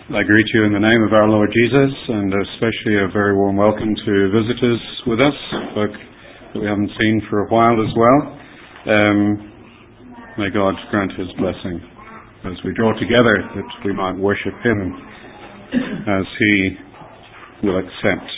I greet you in the name of our Lord Jesus, and especially a very warm welcome to visitors with us, folk that we haven't seen for a while as well. May God grant His blessing as we draw together, that we might worship Him as He will accept.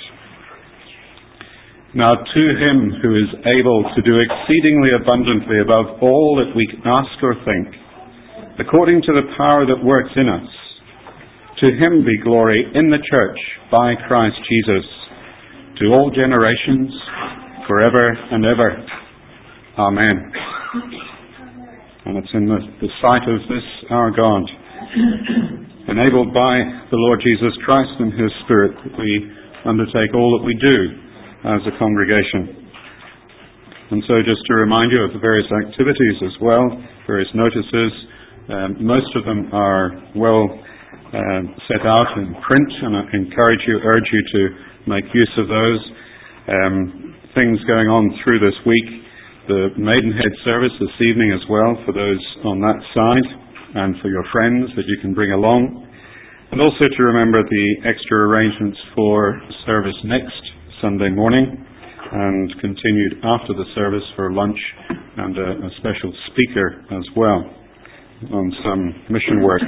Now to Him who is able to do exceedingly abundantly above all that we ask or think, according to the power that works in us, to Him be glory in the church by Christ Jesus, to all generations, forever and ever. Amen. And it's in the sight of this, our God, enabled by the Lord Jesus Christ and His Spirit, that we undertake all that we do as a congregation. And so just to remind you of the various activities as well, various notices, most of them are well set out in print, and I urge you to make use of those. Things going on through this week, the Maidenhead service this evening as well, for those on that side, and for your friends that you can bring along. And also to remember the extra arrangements for service next Sunday morning, and continued after the service for lunch and a special speaker as well on some mission work.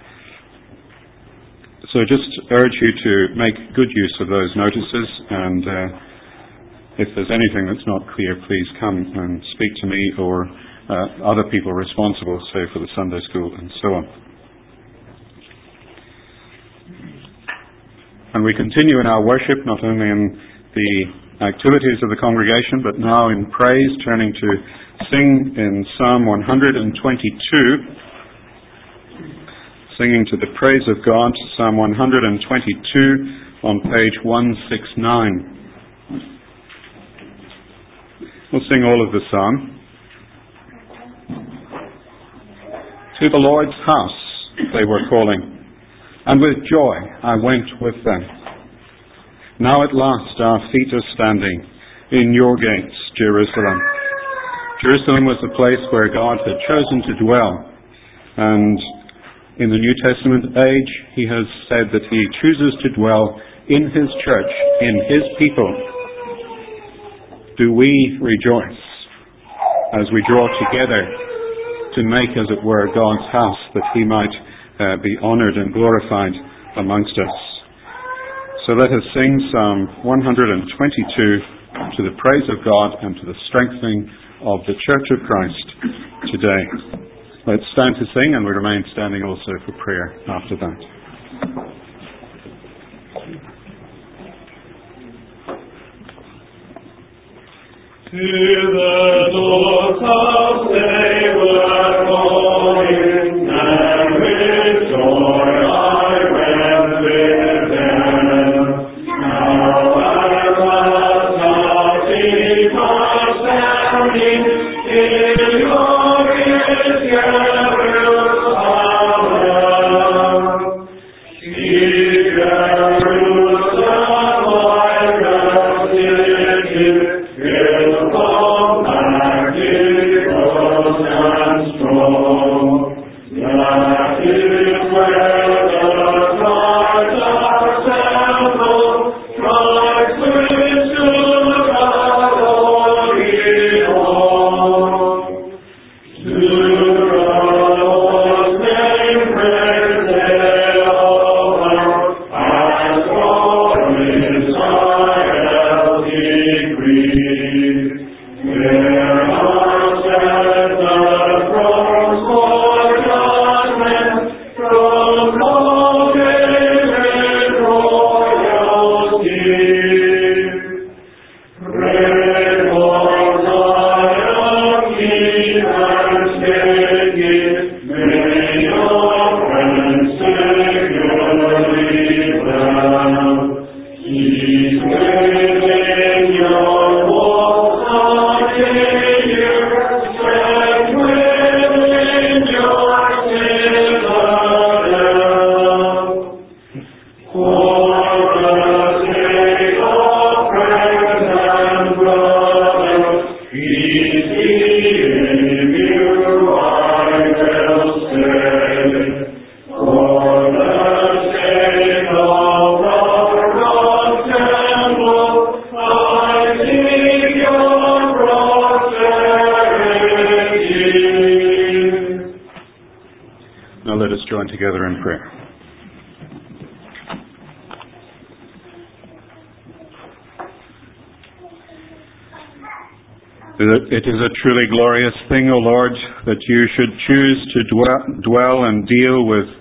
So just urge you to make good use of those notices, and if there's anything that's not clear, please come and speak to me or other people responsible, say for the Sunday school and so on. And we continue in our worship, not only in the activities of the congregation, but now in praise, turning to sing in Psalm 122, singing to the praise of God, Psalm 122 on page 169. We'll sing all of the psalm. To the Lord's house they were calling, and with joy I went with them. Now at last our feet are standing in your gates, Jerusalem. Jerusalem was the place where God had chosen to dwell, and in the New Testament age, He has said that He chooses to dwell in His church, in His people. Do we rejoice as we draw together to make, as it were, God's house, that He might be honoured and glorified amongst us? So let us sing Psalm 122 to the praise of God and to the strengthening of the Church of Christ today. Let's stand to sing, and we remain standing also for prayer after that. To the Lord's house they were calling, and with joy I went with them. Now at last our feet are standing in glorious Jerusalem. It is a truly glorious thing, O Lord, that you should choose to dwell and deal with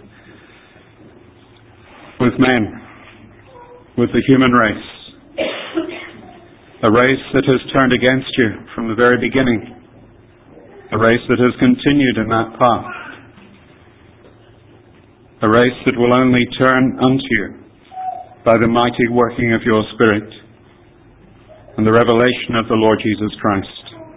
men, with the human race. A race that has turned against you from the very beginning. A race that has continued in that path. A race that will only turn unto you by the mighty working of your Spirit and the revelation of the Lord Jesus Christ.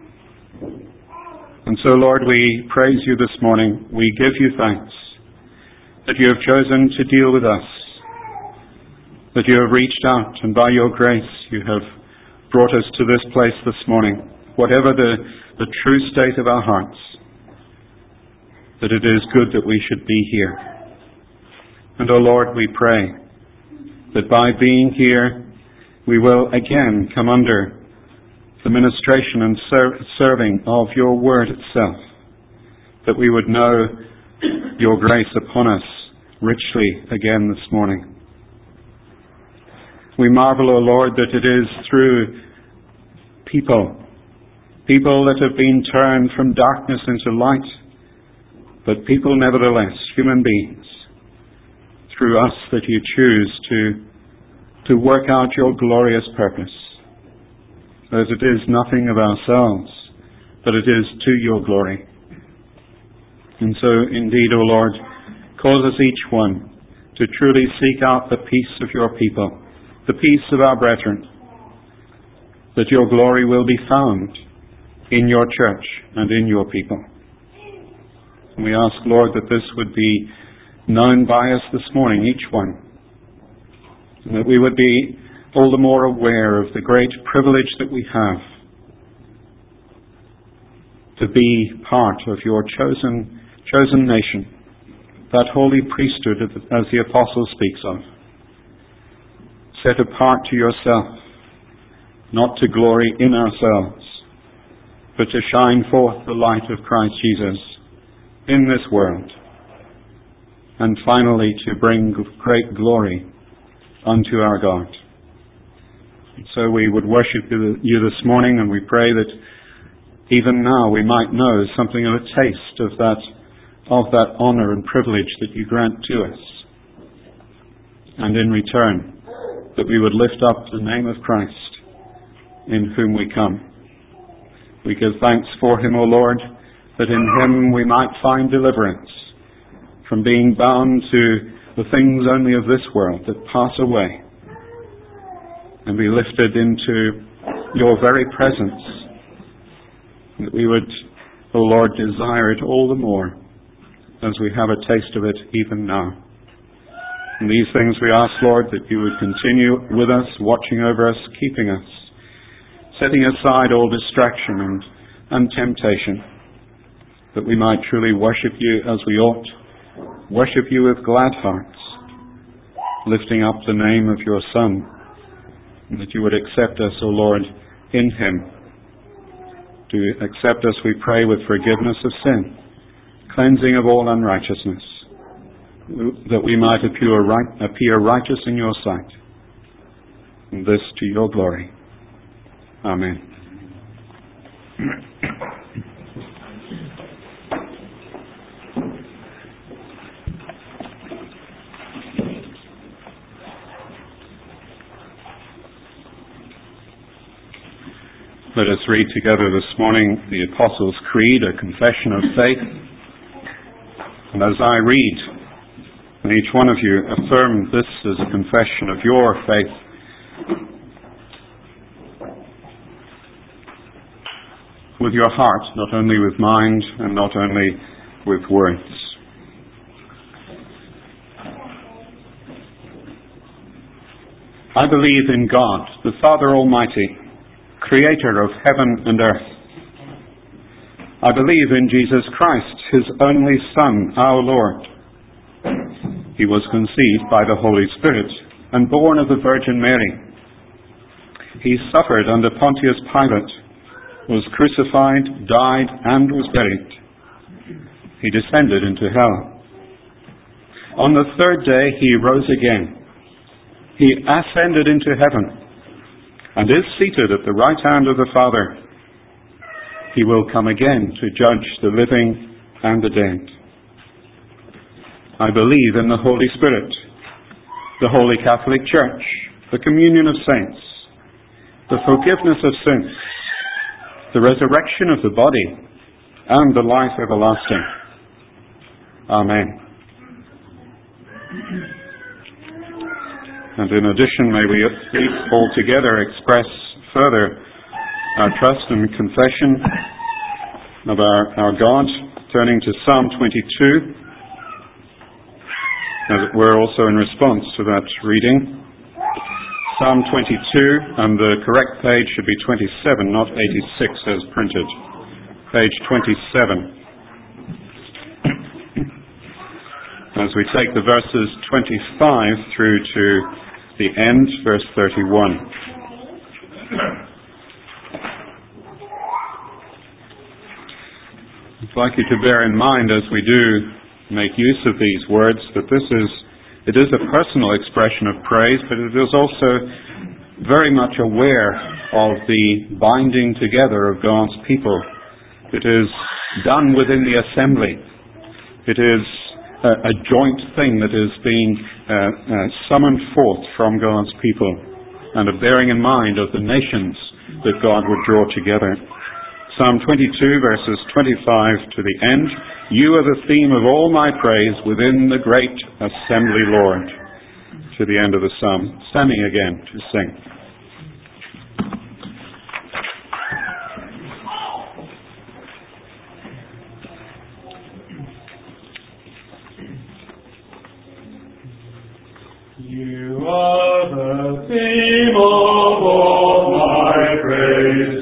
And so, Lord, we praise you this morning. We give you thanks that you have chosen to deal with us, that you have reached out, and by your grace you have brought us to this place this morning, whatever the true state of our hearts, that it is good that we should be here. And, O Lord, we pray that by being here, we will again come under the ministration and serving of your word itself, that we would know your grace upon us richly again this morning. We marvel, O Lord, that it is through people that have been turned from darkness into light, but people nevertheless, human beings, through us that you choose to work out your glorious purpose. That it is nothing of ourselves, but it is to your glory. And so, indeed, O Lord, cause us each one to truly seek out the peace of your people, the peace of our brethren, that your glory will be found in your church and in your people. And we ask, Lord, that this would be known by us this morning, each one, and that we would be all the more aware of the great privilege that we have to be part of your chosen nation, that holy priesthood as the apostle speaks of, set apart to yourself, not to glory in ourselves, but to shine forth the light of Christ Jesus in this world, and finally to bring great glory unto our God. So we would worship you this morning, and we pray that even now we might know something of a taste of that honour and privilege that you grant to us. And in return, that we would lift up the name of Christ, in whom we come. We give thanks for him, O Lord, that in him we might find deliverance from being bound to the things only of this world that pass away, and be lifted into your very presence, that we would, O Lord, desire it all the more as we have a taste of it even now. And these things we ask, Lord, that you would continue with us, watching over us, keeping us, setting aside all distraction and temptation, that we might truly worship you as we ought, worship you with glad hearts, lifting up the name of your Son, and that you would accept us, O Lord, in him. To accept us, we pray, with forgiveness of sin, cleansing of all unrighteousness, that we might appear righteous in your sight, and this to your glory. Amen. Let us read together this morning the Apostles' Creed, a confession of faith. And as I read, may each one of you affirm this as a confession of your faith. With your heart, not only with mind, and not only with words. I believe in God, the Father Almighty, Creator of heaven and earth. I believe in Jesus Christ, his only Son, our Lord. He was conceived by the Holy Spirit and born of the Virgin Mary. He suffered under Pontius Pilate, was crucified, died, and was buried. He descended into hell. On the third day he rose again. He ascended into heaven, and is seated at the right hand of the Father. he will come again to judge the living and the dead. I believe in the Holy Spirit, the Holy Catholic Church, the communion of saints, the forgiveness of sins, the resurrection of the body, and the life everlasting. Amen. And in addition, may we all together express further our trust and confession of our God, turning to Psalm 22, as it were also in response to that reading. Psalm 22, and the correct page should be 27, not 86 as printed. Page 27. As we take the verses 25 through to the end, verse 31. I'd like you to bear in mind as we do make use of these words that it is a personal expression of praise, but it is also very much aware of the binding together of God's people. It is done within the assembly. It is a joint thing that is being summoned forth from God's people, and a bearing in mind of the nations that God would draw together. Psalm 22, verses 25 to the end. You are the theme of all my praise within the great assembly, Lord. To the end of the psalm. Standing again to sing. You are the theme of all my praise.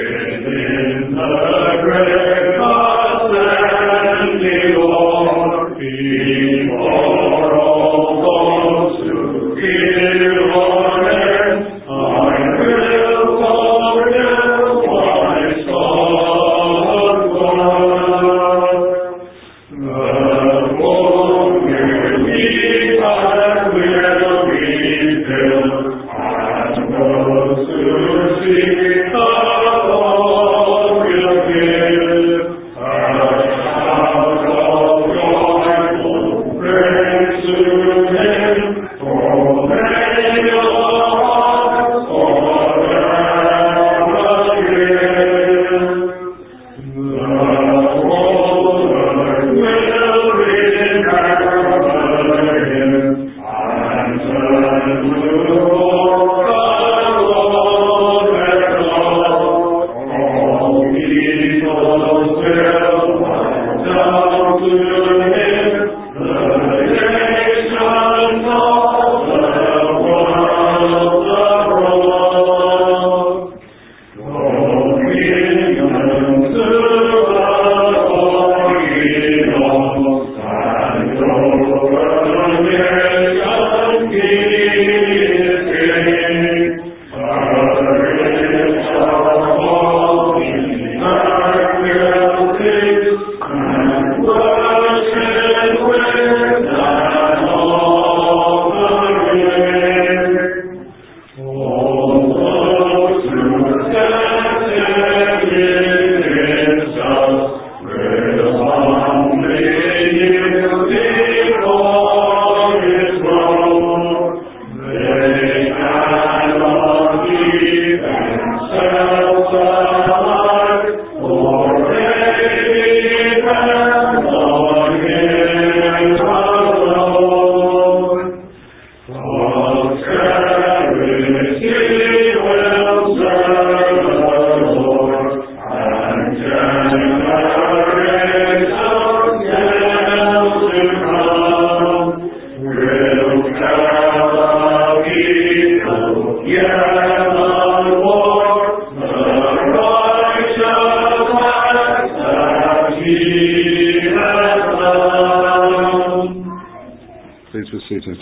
Please be seated.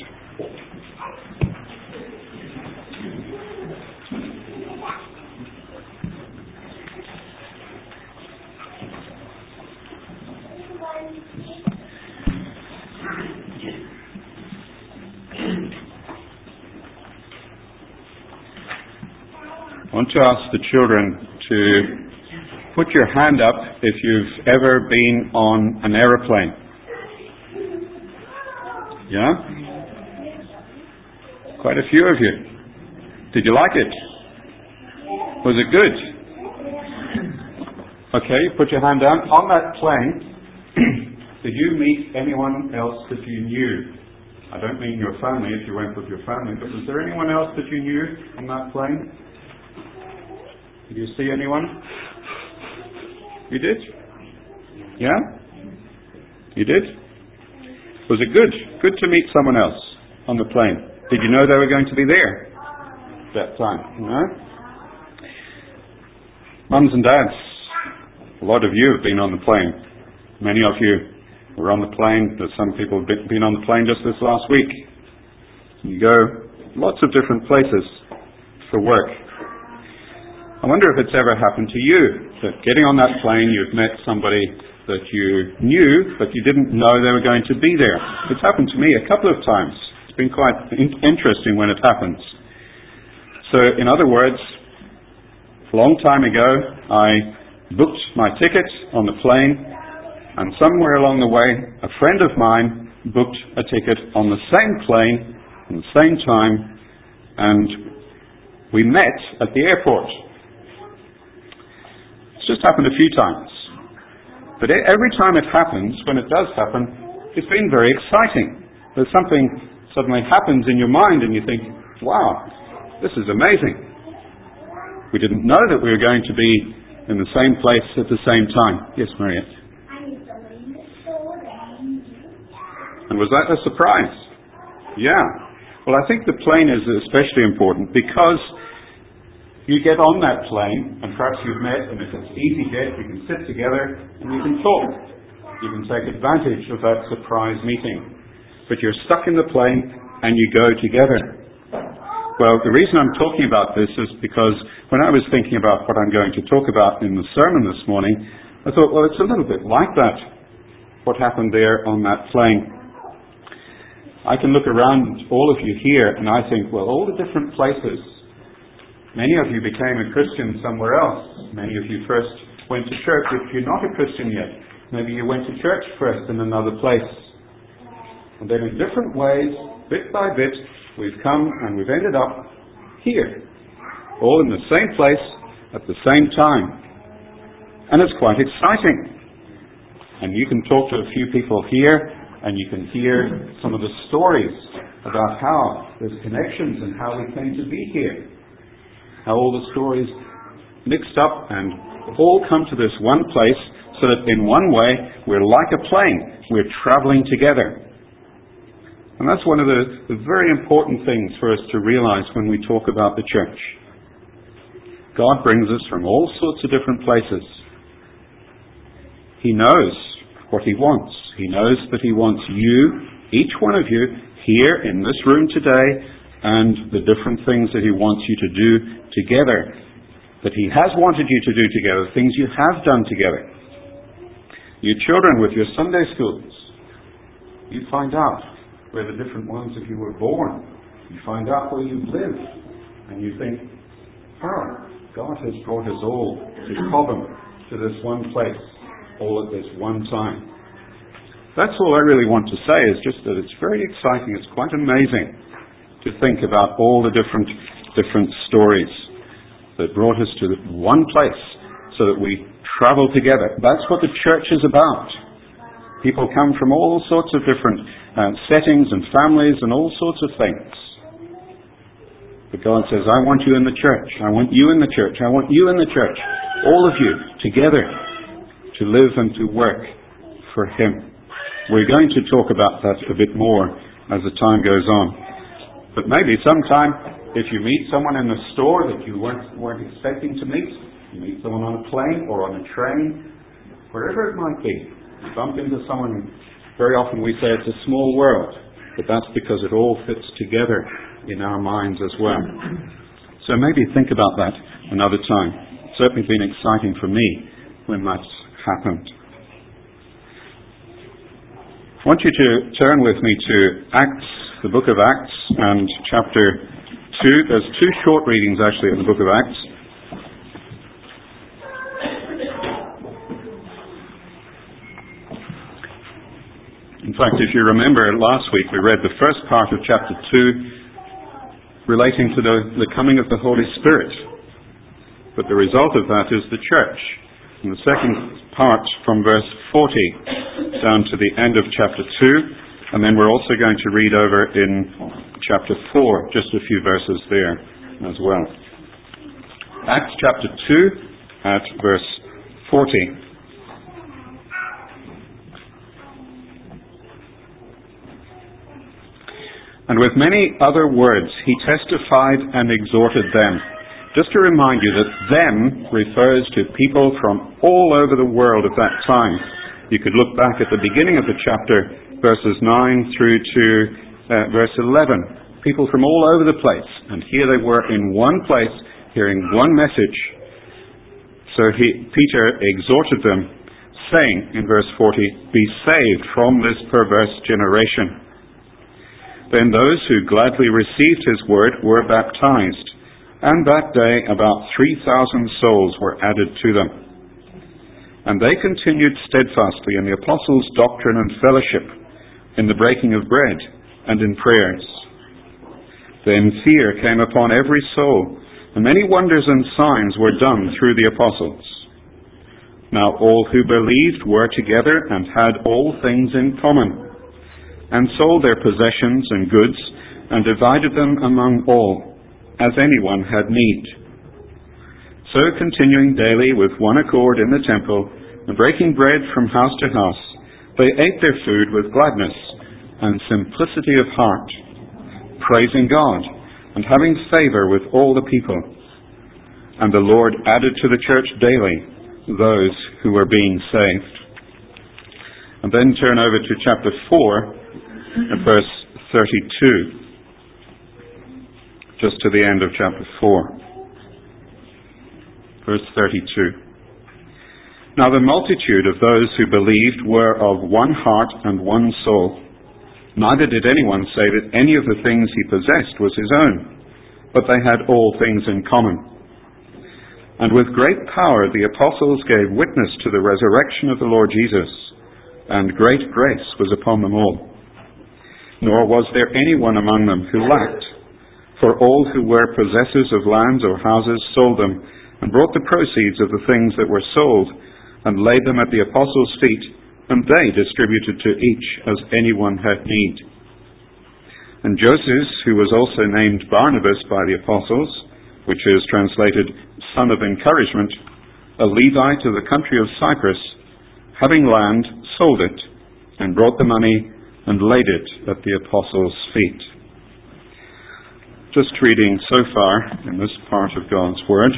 I want to ask the children to Put your hand up if you've ever been on an aeroplane. Yeah? Quite a few of you. Did you like it? Was it good? Okay, put your hand down. On that plane, did you meet anyone else that you knew? I don't mean your family if you went with your family, but was there anyone else that you knew on that plane? Did you see anyone? You did? Yeah? You did? Was it good? Good to meet someone else on the plane. Did you know they were going to be there that time? No? Mums and dads, a lot of you have been on the plane. Many of you were on the plane. There's some people have been on the plane just this last week. You go lots of different places for work. I wonder if it's ever happened to you, that getting on that plane you've met somebody that you knew, but you didn't know they were going to be there. It's happened to me a couple of times. It's been quite interesting when it happens. So, in other words, a long time ago, I booked my ticket on the plane, and somewhere along the way, a friend of mine booked a ticket on the same plane, at the same time, and we met at the airport. It's just happened a few times. But every time it happens, when it does happen, it's been very exciting. There's something suddenly happens in your mind and you think, wow, this is amazing. We didn't know that we were going to be in the same place at the same time. Yes, Mariette? And was that a surprise? Yeah. Well, I think the plane is especially important because you get on that plane, and perhaps you've met, and it's an easy get, you can sit together and you can talk. You can take advantage of that surprise meeting. But you're stuck in the plane and you go together. Well, the reason I'm talking about this is because when I was thinking about what I'm going to talk about in the sermon this morning, I thought, well, it's a little bit like that, what happened there on that plane. I can look around all of you here and I think, well, all the different places. Many of you became a Christian somewhere else. Many of you first went to church if you're not a Christian yet. Maybe you went to church first in another place. And then in different ways, bit by bit, we've come and we've ended up here. All in the same place at the same time. And it's quite exciting. And you can talk to a few people here and you can hear some of the stories about how there's connections and how we came to be here. How all the stories mixed up and all come to this one place so that in one way we're like a plane. We're traveling together. And that's one of the very important things for us to realize when we talk about the church. God brings us from all sorts of different places. He knows what He wants. He knows that He wants you, each one of you, here in this room today, and the different things that He wants you to do together, that He has wanted you to do together, things you have done together. You children with your Sunday schools, you find out where the different ones of you were born. You find out where you live, and you think, oh, God has brought us all to Cobham, to this one place, all at this one time. That's all I really want to say, is just that it's very exciting, it's quite amazing to think about all the different stories that brought us to one place so that we travel together. That's what the church is about. People come from all sorts of different settings and families and all sorts of things. But God says, I want you in the church. I want you in the church. I want you in the church. All of you together to live and to work for Him. We're going to talk about that a bit more as the time goes on. But maybe sometime, if you meet someone in the store that you weren't expecting to meet, you meet someone on a plane or on a train, wherever it might be, you bump into someone. Very often we say it's a small world, but that's because it all fits together in our minds as well. So maybe think about that another time. It's certainly been exciting for me when that's happened. I want you to turn with me to Acts, the book of Acts, and chapter 2. There's two short readings actually in the book of Acts. fact, if you remember, last week we read the first part of chapter 2 relating to the coming of the Holy Spirit. But the result of that is the church. And the second part from verse 40 down to the end of chapter 2. And then we're also going to read over in chapter 4, just a few verses there as well. Acts chapter 2 at verse 40. And with many other words he testified and exhorted them. Just to remind you that them refers to people from all over the world at that time. You could look back at the beginning of the chapter, verses 9 through to verse 11. People from all over the place. And here they were in one place, hearing one message. So Peter exhorted them, saying in verse 40, "Be saved from this perverse generation." Then those who gladly received his word were baptized, and that day about 3,000 souls were added to them. And they continued steadfastly in the apostles' doctrine and fellowship, in the breaking of bread, and in prayers. Then fear came upon every soul, and many wonders and signs were done through the apostles. Now all who believed were together and had all things in common, and sold their possessions and goods, and divided them among all, as anyone had need. So continuing daily with one accord in the temple, and breaking bread from house to house, they ate their food with gladness and simplicity of heart, praising God, and having favor with all the people. And the Lord added to the church daily those who were being saved. And then turn over to chapter 4, at verse 32, just to the end of chapter 4. Verse 32. Now the multitude of those who believed were of one heart and one soul. Neither did anyone say that any of the things he possessed was his own, but they had all things in common. And with great power the apostles gave witness to the resurrection of the Lord Jesus, and great grace was upon them all. Nor was there anyone among them who lacked, for all who were possessors of lands or houses sold them, and brought the proceeds of the things that were sold, and laid them at the apostles' feet, and they distributed to each as anyone had need. And Joseph, who was also named Barnabas by the apostles, which is translated son of encouragement, a Levite of the country of Cyprus, having land, sold it, and brought the money, and laid it at the apostles' feet. Just reading so far in this part of God's Word.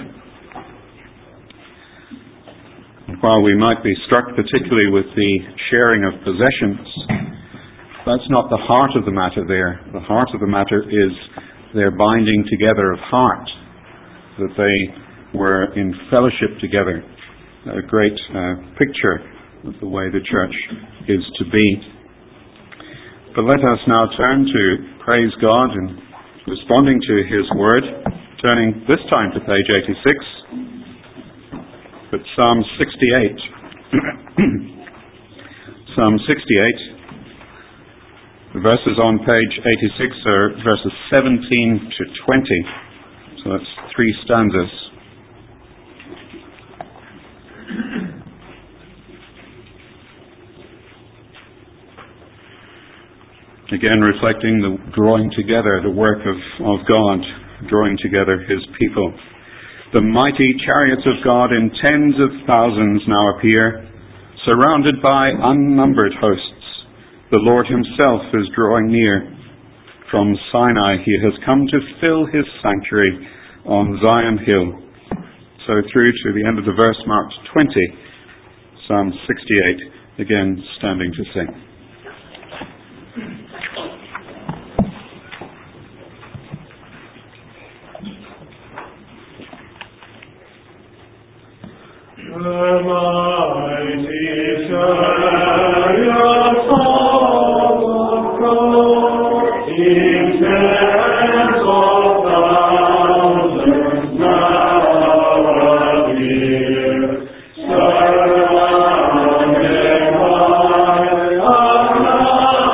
And while we might be struck particularly with the sharing of possessions, that's not the heart of the matter there. The heart of the matter is their binding together of heart, that they were in fellowship together. A great picture of the way the church is to be. But let us now turn to praise God and responding to His Word, turning this time to page 86, but Psalm 68. Psalm 68, the verses on page 86 are verses 17 to 20, so that's 3 stanzas. Again, reflecting the drawing together, the work of God, drawing together His people. The mighty chariots of God in tens of thousands now appear, surrounded by unnumbered hosts. The Lord Himself is drawing near. From Sinai He has come to fill His sanctuary on Zion Hill. So through to the end of the verse marked 20, Psalm 68, again standing to sing. The mighty chariots of God, in tens of thousands now appear, surrounded by unnumbered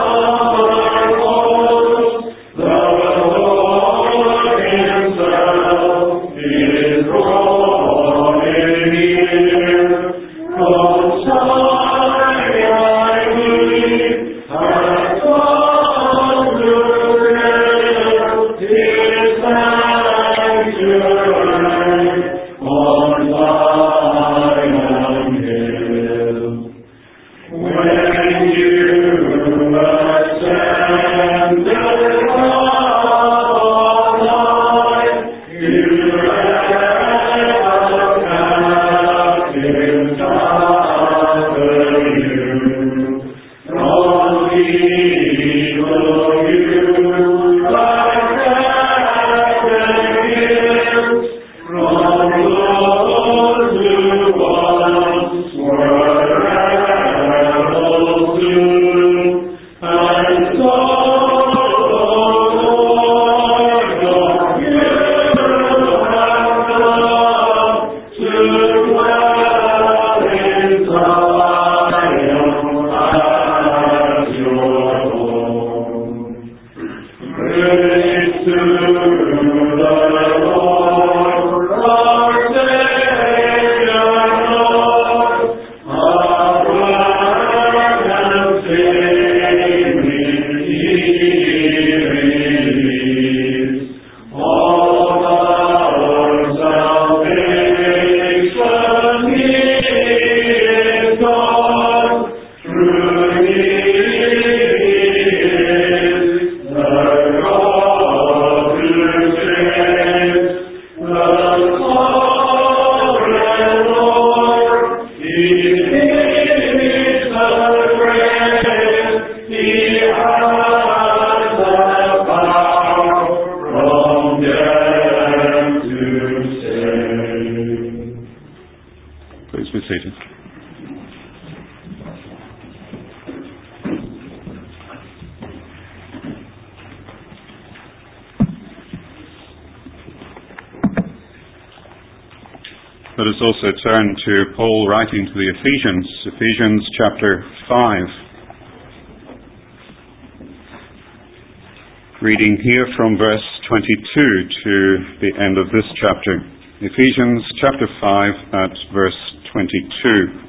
Let us also turn to Paul writing to the Ephesians, Ephesians chapter 5. Reading here from verse 22 to the end of this chapter. Ephesians chapter 5 at verse 22.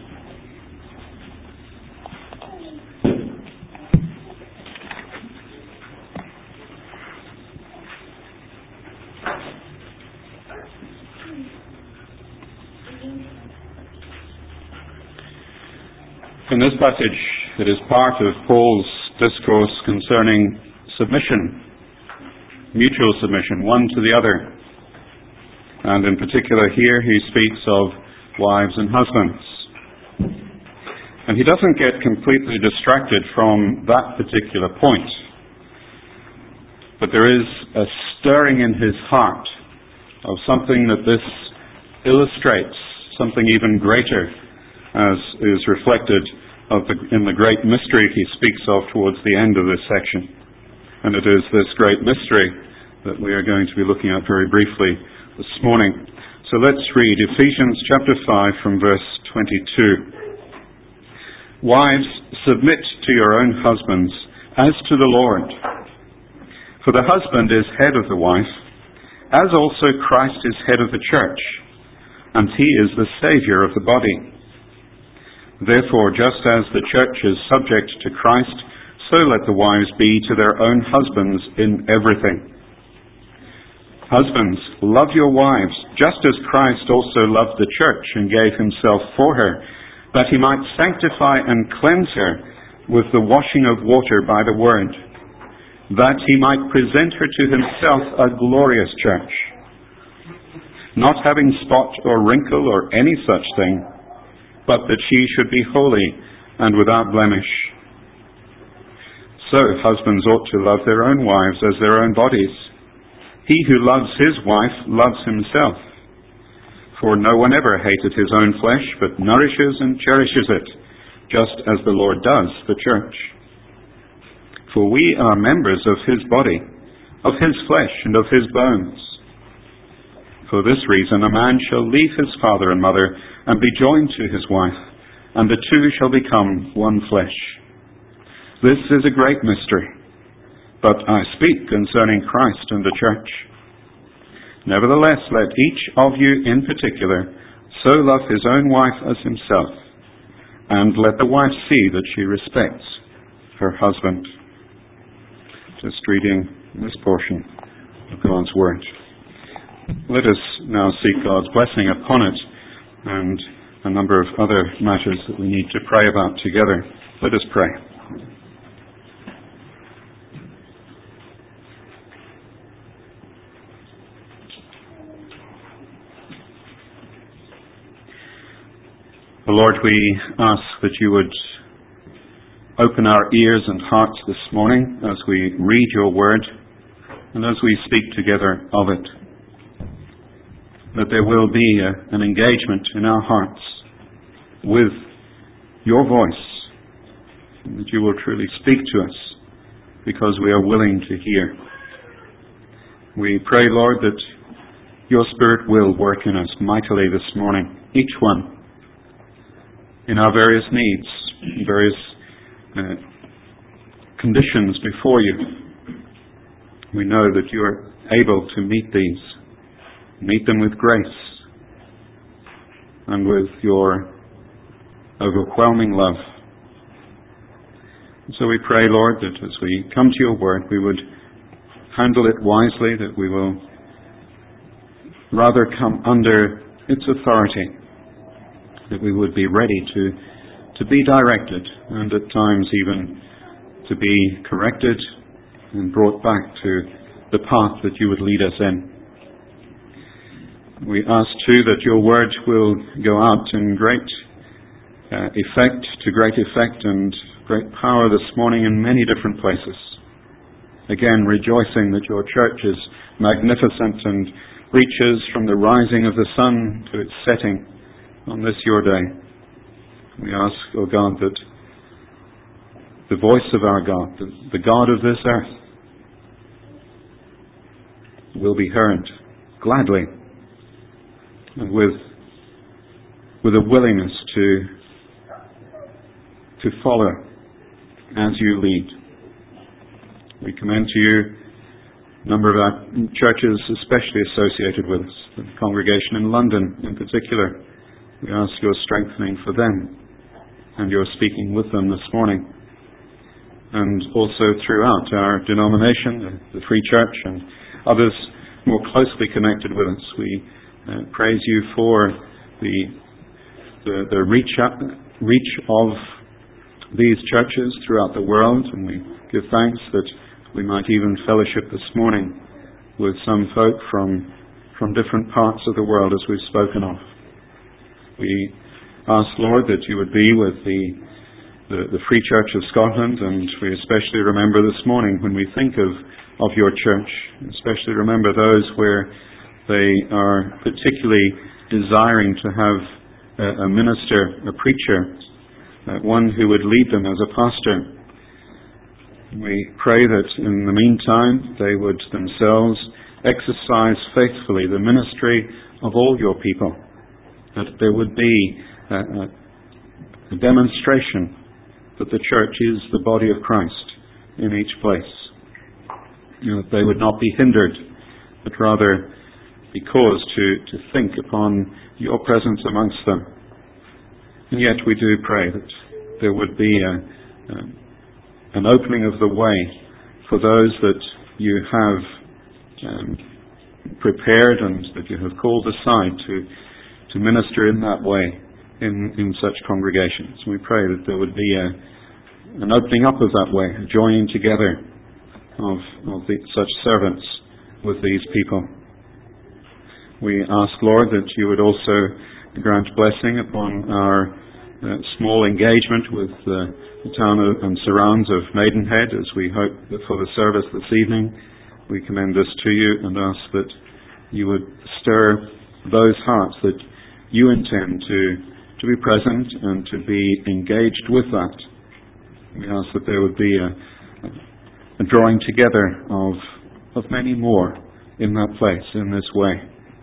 In this passage, it is part of Paul's discourse concerning submission, mutual submission, one to the other. And in particular here he speaks of wives and husbands. And he doesn't get completely distracted from that particular point. But there is a stirring in his heart of something that this illustrates, something even greater, as is reflected in the great mystery he speaks of towards the end of this section. And it is this great mystery that we are going to be looking at very briefly this morning. So let's read Ephesians chapter 5 from verse 22. Wives, submit to your own husbands as to the Lord. For the husband is head of the wife, as also Christ is head of the church, and he is the Saviour of the body. Therefore, just as the church is subject to Christ, so let the wives be to their own husbands in everything. Husbands, love your wives, just as Christ also loved the church and gave himself for her, that he might sanctify and cleanse her with the washing of water by the word, that he might present her to himself a glorious church, not having spot or wrinkle or any such thing, but that she should be holy and without blemish. So husbands ought to love their own wives as their own bodies. He who loves his wife loves himself. For no one ever hated his own flesh, but nourishes and cherishes it, just as the Lord does the church. For we are members of his body, of his flesh and of his bones. For this reason a man shall leave his father and mother and be joined to his wife, and the two shall become one flesh. This is a great mystery, but I speak concerning Christ and the church. Nevertheless, let each of you in particular so love his own wife as himself, and let the wife see that she respects her husband. Just reading this portion of God's Word. Let us now seek God's blessing upon it and a number of other matters that we need to pray about together. Let us pray. Lord, we ask that you would open our ears and hearts this morning as we read your word and as we speak together of it. That there will be an engagement in our hearts with your voice, and that you will truly speak to us because we are willing to hear. We pray, Lord, that your Spirit will work in us mightily this morning, each one, in our various needs, various conditions before you. We know that you are able to meet them with grace and with your overwhelming love. And so we pray, Lord, that as we come to your word, we would handle it wisely, that we will rather come under its authority, that we would be ready to be directed and at times even to be corrected and brought back to the path that you would lead us in. We ask too that your word will go out in great effect and great power this morning in many different places. Again, rejoicing that your church is magnificent and reaches from the rising of the sun to its setting on this your day. We ask, O God, that the voice of our God, the God of this earth, will be heard gladly and with a willingness to follow as you lead. We commend to you a number of our churches especially associated with us, the congregation in London in particular. We ask your strengthening for them and your speaking with them this morning. And also throughout our denomination, the Free Church and others more closely connected with us. We praise you for the reach of these churches throughout the world, and we give thanks that we might even fellowship this morning with some folk from different parts of the world as we've spoken of. We ask, Lord, that you would be with the Free Church of Scotland, and we especially remember this morning when we think of your church, especially remember those where they are particularly desiring to have a minister, a preacher, one who would lead them as a pastor. We pray that in the meantime they would themselves exercise faithfully the ministry of all your people, that there would be a demonstration that the church is the body of Christ in each place. That they would not be hindered, but rather be caused to think upon your presence amongst them. And yet we do pray that there would be an opening of the way for those that you have prepared and that you have called aside to minister in that way in such congregations. We pray that there would be an opening up of that way, a joining together of such servants with these people. We ask, Lord, that you would also grant blessing upon our small engagement with the town and surrounds of Maidenhead, as we hope that for the service this evening. We commend this to you and ask that you would stir those hearts that you intend to be present and to be engaged with that. We ask that there would be a drawing together of many more in that place, in this way.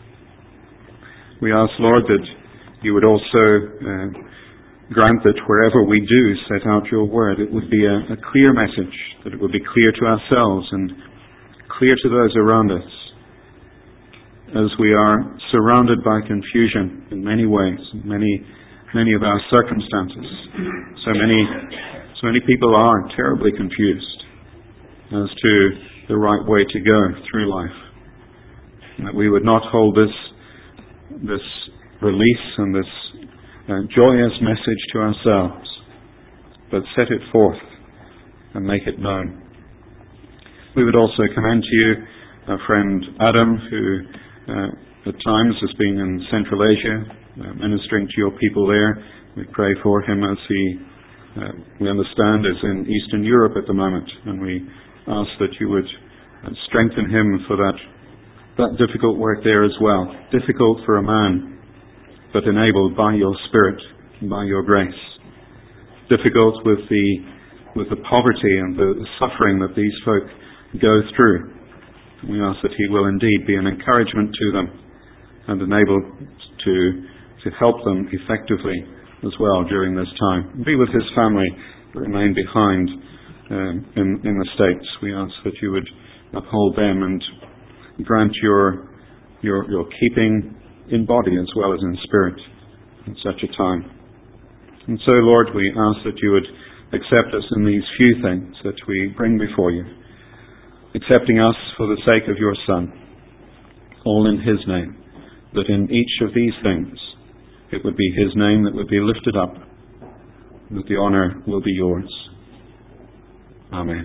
We ask, Lord, that you would also grant that wherever we do set out your word, it would be a clear message, that it would be clear to ourselves and clear to those around us, as we are surrounded by confusion in many ways, many of our circumstances. So many people are terribly confused as to the right way to go through life. And that we would not hold this release and this joyous message to ourselves, but set it forth and make it known. We would also commend to you our friend Adam, who at times has been in Central Asia, ministering to your people there. We pray for him as he, we understand, is in Eastern Europe at the moment, and we ask that you would strengthen him for that difficult work there as well. Difficult for a man, but enabled by your Spirit and by your grace. Difficult with the poverty and the suffering that these folk go through. We ask that he will indeed be an encouragement to them and enabled to help them effectively as well during this time. Be with his family that remain behind in the States. We ask that you would uphold them and grant your keeping in body as well as in spirit in such a time. And so, Lord, we ask that you would accept us in these few things that we bring before you, accepting us for the sake of your Son, all in his name, that in each of these things it would be his name that would be lifted up, that the honor will be yours. Amen.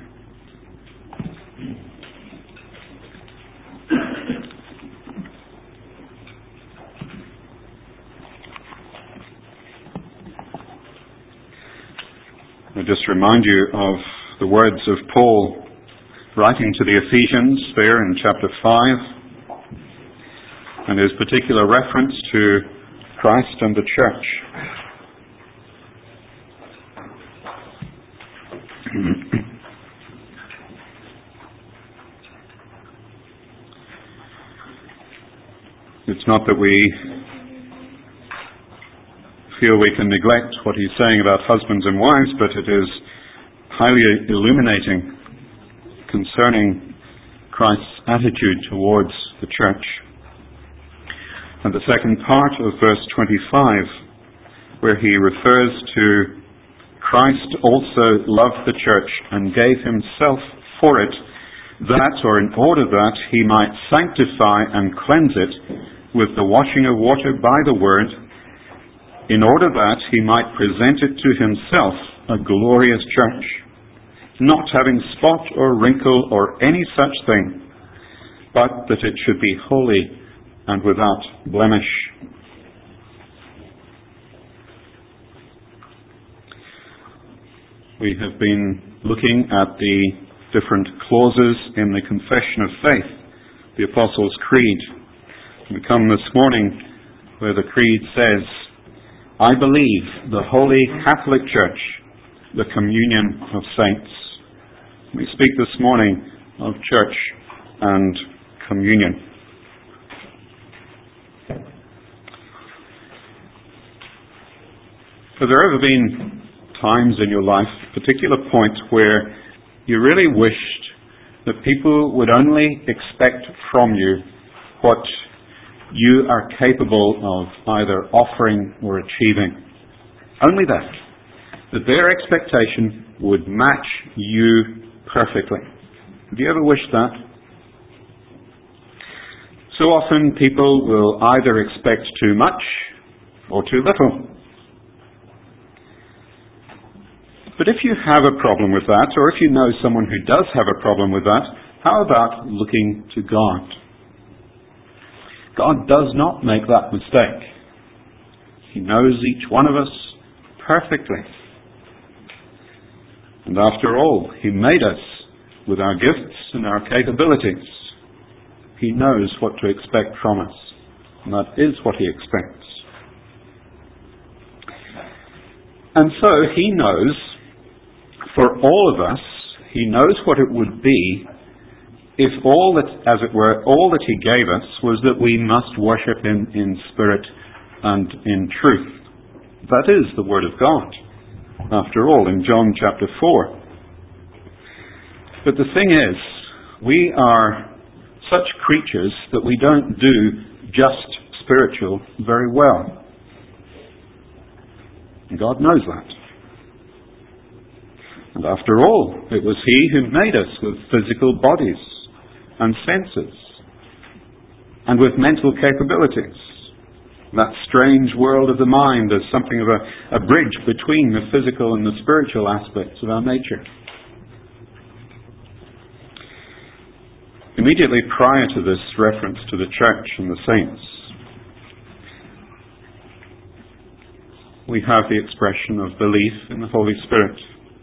I just remind you of the words of Paul writing to the Ephesians there in chapter 5, and his particular reference to Christ and the church. It's not that we feel we can neglect what he's saying about husbands and wives, but it is highly illuminating concerning Christ's attitude towards the church. And the second part of verse 25, where he refers to Christ also loved the church and gave himself for it, that, or in order that, he might sanctify and cleanse it with the washing of water by the word, in order that he might present it to himself a glorious church, not having spot or wrinkle or any such thing, but that it should be holy and without blemish. We have been looking at the different clauses in the Confession of Faith, the Apostles' Creed. We come this morning where the Creed says, I believe the Holy Catholic Church, the communion of saints. We speak this morning of church and communion. Have there ever been times in your life, a particular point, where you really wished that people would only expect from you what you are capable of either offering or achieving? Only that. That their expectation would match you perfectly. Have you ever wished that? So often people will either expect too much or too little. But if you have a problem with that, or if you know someone who does have a problem with that, how about looking to God? God does not make that mistake. He knows each one of us perfectly. And after all, He made us with our gifts and our capabilities. He knows what to expect from us, and that is what He expects. And so He knows, for all of us, He knows what it would be if all that, as it were, all that He gave us was that we must worship Him in spirit and in truth. That is the Word of God, after all, in John chapter 4. But the thing is, we are such creatures that we don't do just spiritual very well. And God knows that. And after all, it was He who made us with physical bodies and senses, and with mental capabilities. That strange world of the mind as something of a bridge between the physical and the spiritual aspects of our nature. Immediately prior to this reference to the church and the saints, we have the expression of belief in the Holy Spirit.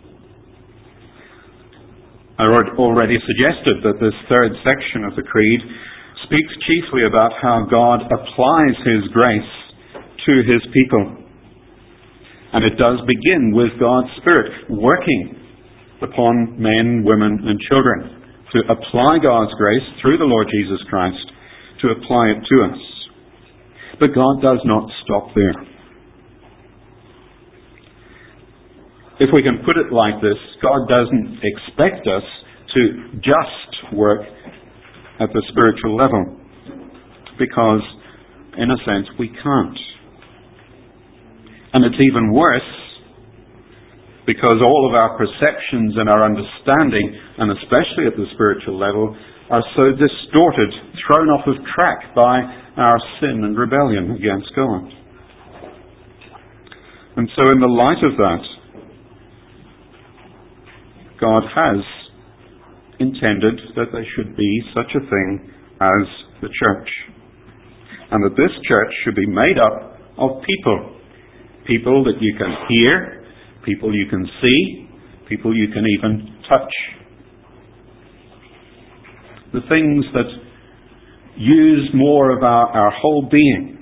I already suggested that this third section of the Creed speaks chiefly about how God applies His grace to His people. And it does begin with God's Spirit working upon men, women, and children to apply God's grace through the Lord Jesus Christ, to apply it to us. But God does not stop there. If we can put it like this, God doesn't expect us to just work at the spiritual level, because, in a sense, we can't. And it's even worse, because all of our perceptions and our understanding, and especially at the spiritual level, are so distorted, thrown off of track by our sin and rebellion against God. And so in the light of that, God has intended that there should be such a thing as the church. And that this church should be made up of people. People that you can hear, people you can see, people you can even touch. The things that use more of our whole being.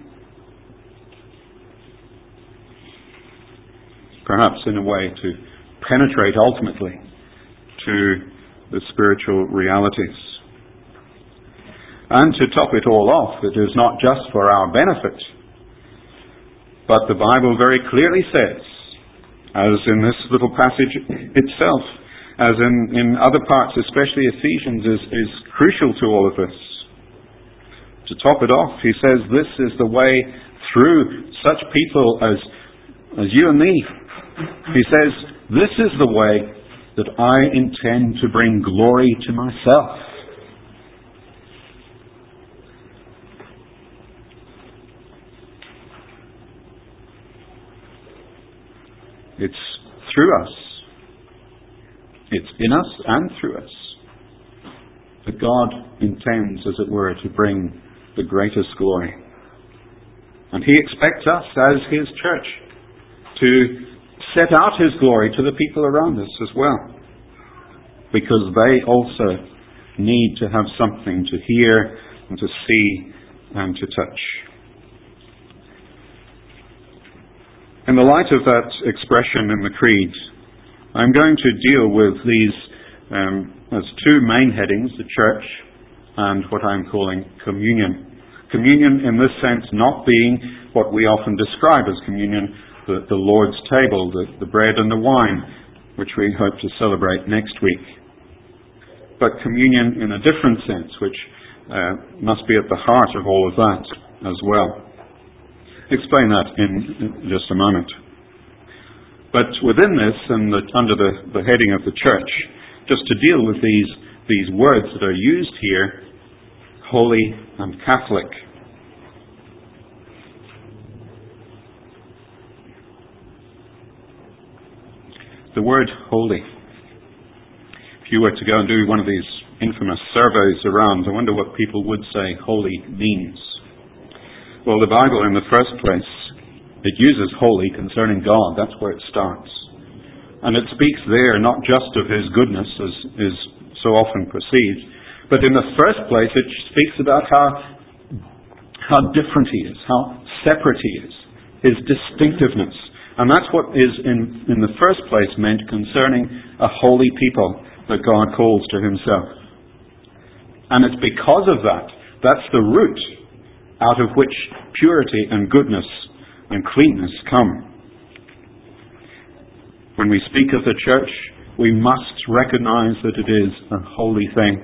Perhaps in a way to penetrate ultimately to the spiritual realities. And to top it all off, it is not just for our benefit, but the Bible very clearly says, as in this little passage itself, as in other parts, especially Ephesians, is crucial to all of this. To top it off, he says, this is the way through such people as you and me. He says, this is the way that I intend to bring glory to myself. It's through us. It's in us and through us that God intends, as it were, to bring the greatest glory. And He expects us as His church to set out His glory to the people around us as well, because they also need to have something to hear and to see and to touch. In the light of that expression in the Creed, I'm going to deal with these as two main headings, the church and what I'm calling communion. Communion in this sense not being what we often describe as communion, the Lord's table, the bread and the wine, which we hope to celebrate next week. But communion in a different sense, which must be at the heart of all of that as well. Explain that in just a moment. But within this, and under the heading of the church, just to deal with these words that are used here, holy and Catholic. The word holy. If you were to go and do one of these infamous surveys around, I wonder what people would say holy means. Well, the Bible in the first place, it uses holy concerning God. That's where it starts. And it speaks there not just of His goodness, as is so often perceived, but in the first place it speaks about how different He is, how separate He is, His distinctiveness. And that's what is in the first place meant concerning a holy people that God calls to Himself. And it's because of that's the root out of which purity and goodness and cleanness come. When we speak of the church, we must recognize that it is a holy thing.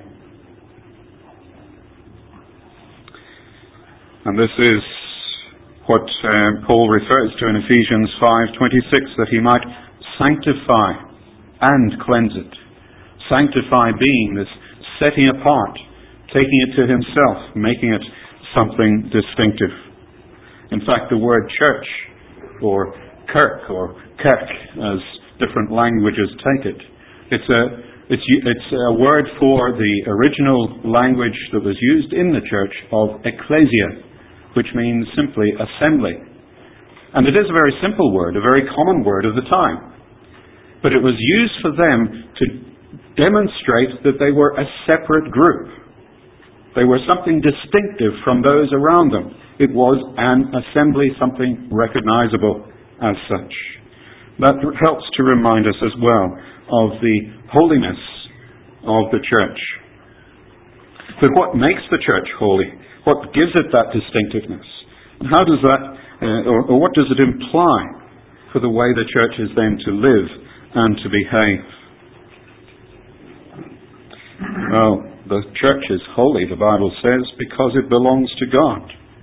And this is what Paul refers to in Ephesians 5:26, that he might sanctify and cleanse it. Sanctify being this setting apart, taking it to Himself, making it something distinctive. In fact, the word church, or kirk, or kerk, as different languages take it, it's a word for the original language that was used in the church of ecclesia, which means simply assembly. And it is a very simple word, a very common word of the time. But it was used for them to demonstrate that they were a separate group. They were something distinctive from those around them. It was an assembly, something recognizable as such. That helps to remind us as well of the holiness of the church. But what makes the church holy? What gives it that distinctiveness? And how does that, or what does it imply for the way the church is then to live and to behave? Well, The church is holy, the Bible says, because it belongs to God.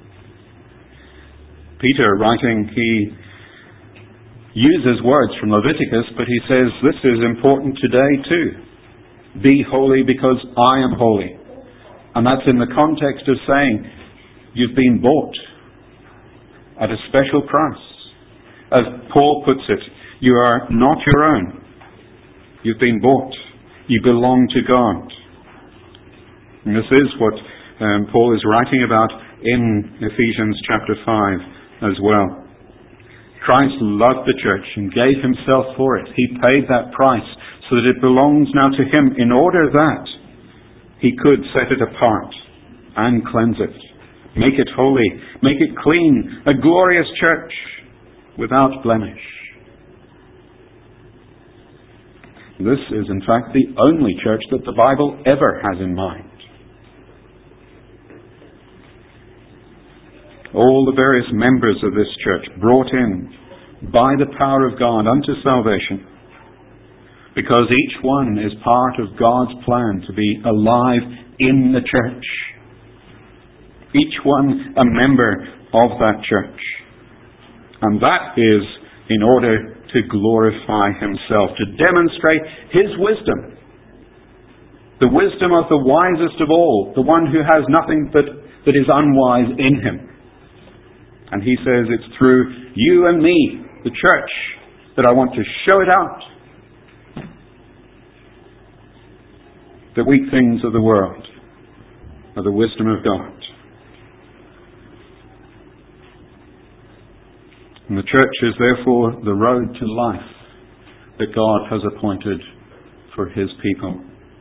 Peter, writing, he uses words from Leviticus, but he says this is important today too. Be holy because I am holy. And that's in the context of saying you've been bought at a special price. As Paul puts it, you are not your own. You've been bought. You belong to God. And this is what Paul is writing about in Ephesians chapter 5 as well. Christ loved the church and gave himself for it. He paid that price so that it belongs now to him in order that he could set it apart and cleanse it, make it holy, make it clean, a glorious church without blemish. This is in fact the only church that the Bible ever has in mind. All the various members of this church brought in by the power of God unto salvation, because each one is part of God's plan to be alive in the church. Each one a member of that church. And that is in order to glorify himself, to demonstrate his wisdom. The wisdom of the wisest of all, the one who has nothing that is unwise in him. And he says it's through you and me, the church, that I want to show it out. The weak things of the world are the wisdom of God. And the church is therefore the road to life that God has appointed for his people.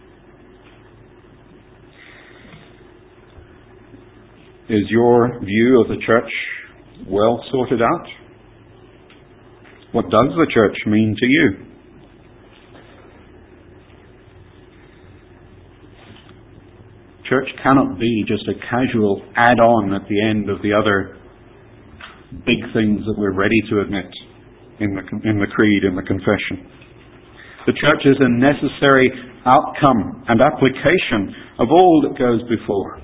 Is your view of the church well sorted out? What does the church mean to you? Church cannot be just a casual add-on at the end of the other big things that we're ready to admit in the creed, in the confession. The church is a necessary outcome and application of all that goes before.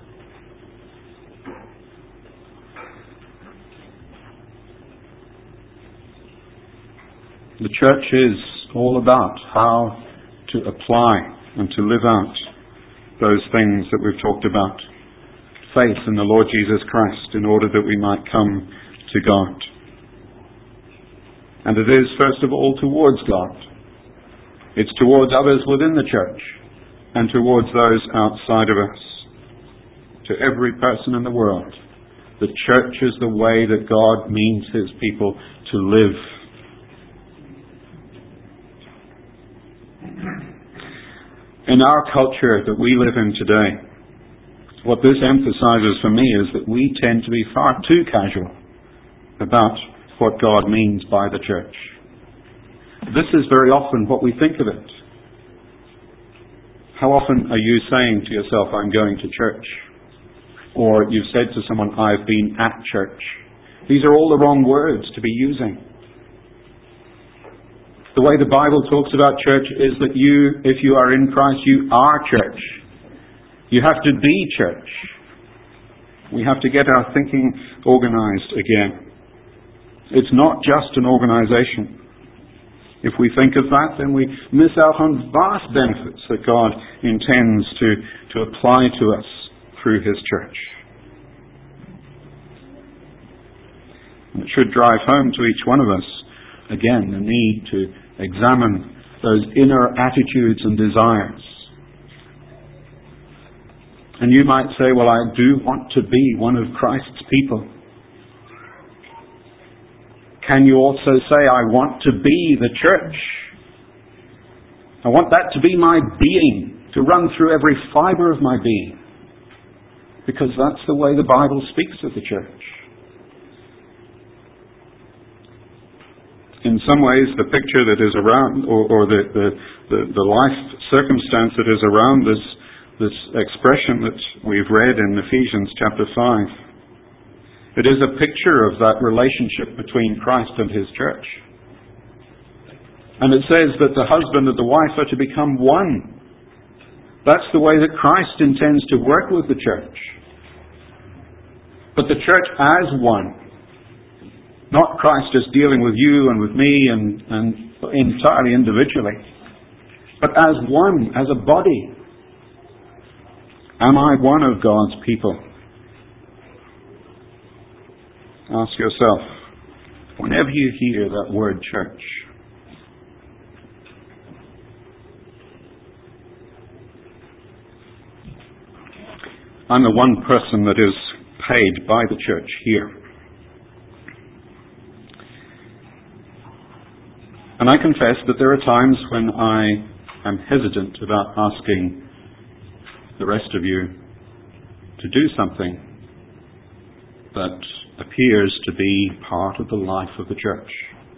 The church is all about how to apply and to live out those things that we've talked about. Faith in the Lord Jesus Christ in order that we might come to God. And it is first of all towards God. It's towards others within the church and towards those outside of us. To every person in the world, the church is the way that God means his people to live. In our culture that we live in today, what this emphasizes for me is that we tend to be far too casual about what God means by the church. This is very often what we think of it. How often are you saying to yourself, I'm going to church? Or you've said to someone, I've been at church. These are all the wrong words to be using. The way the Bible talks about church is that you, if you are in Christ, you are church. You have to be church. We have to get our thinking organized again. It's not just an organization. If we think of that, then we miss out on vast benefits that God intends to apply to us through his church. And it should drive home to each one of us, again, the need to examine those inner attitudes and desires. And you might say, well, I do want to be one of Christ's people. Can you also say, I want to be the church? I want that to be my being, to run through every fibre of my being. Because that's the way the Bible speaks of the church. In some ways, the picture that is around, or the life circumstance that is around this expression that we've read in Ephesians chapter 5, it is a picture of that relationship between Christ and his church. And it says that the husband and the wife are to become one. That's the way that Christ intends to work with the church. But the church as one, not Christ just dealing with you and with me and entirely individually, but as one, as a body. Am I one of God's people? Ask yourself, whenever you hear that word church, I'm the one person that is paid by the church here. And I confess that there are times when I am hesitant about asking the rest of you to do something that appears to be part of the life of the church.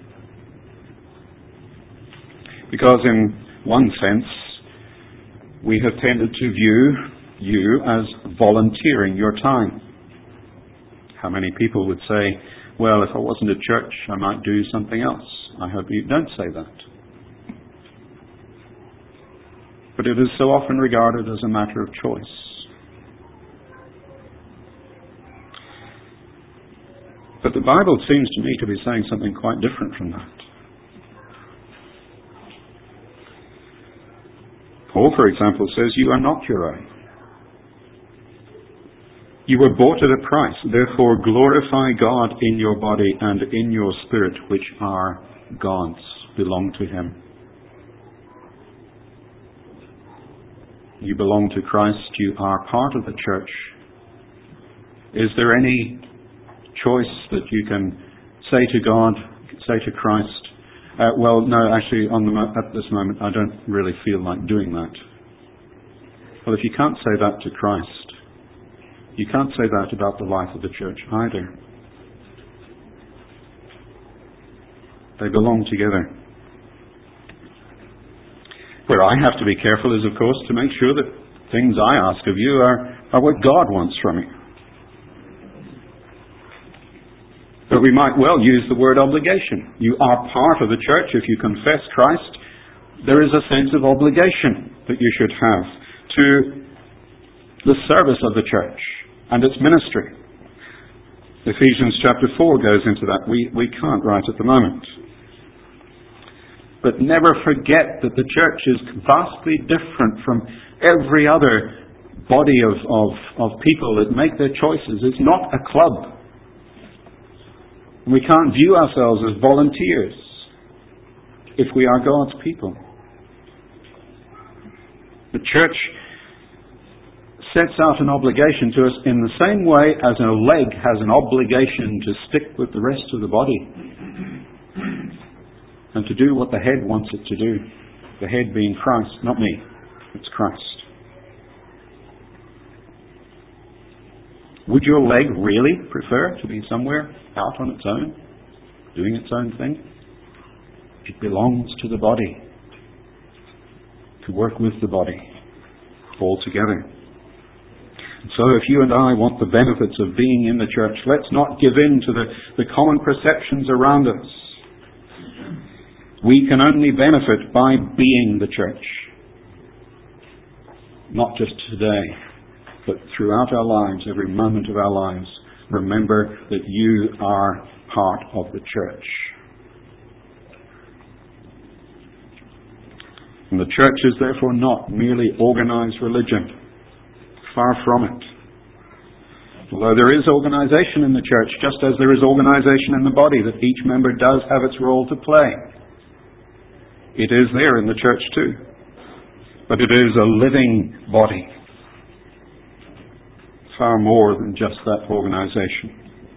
Because in one sense, we have tended to view you as volunteering your time. How many people would say, well, if I wasn't at church, I might do something else. I hope you don't say that. But it is so often regarded as a matter of choice. But the Bible seems to me to be saying something quite different from that. Paul, for example, says you are not your own. You were bought at a price. Therefore glorify God in your body and in your spirit, which are God's, belong to Him. You belong to Christ. You are part of the church. Is there any choice that you can say to God, say to Christ, well, no, actually, at this moment, I don't really feel like doing that. Well, if you can't say that to Christ, you can't say that about the life of the church either. They belong together. Where I have to be careful is, of course, to make sure that things I ask of you are what God wants from me. But we might well use the word obligation. You are part of the church. If you confess Christ, there is a sense of obligation that you should have to the service of the church and its ministry. Ephesians chapter 4 goes into that. We can't right at the moment. But never forget that the church is vastly different from every other body of people that make their choices. It's not a club. We can't view ourselves as volunteers if we are God's people. The church sets out an obligation to us in the same way as a leg has an obligation to stick with the rest of the body and to do what the head wants it to do. The head being Christ, not me. It's Christ. Would your leg really prefer to be somewhere out on its own, doing its own thing? It belongs to the body, to work with the body, all together. So if you and I want the benefits of being in the church, let's not give in to the common perceptions around us. We can only benefit by being the church. Not just today, but throughout our lives, every moment of our lives. Remember that you are part of the church. And the church is therefore not merely organized religion. Far from it. Although there is organization in the church, just as there is organization in the body, that each member does have its role to play. It is there in the church too. But it is a living body. Far more than just that organization.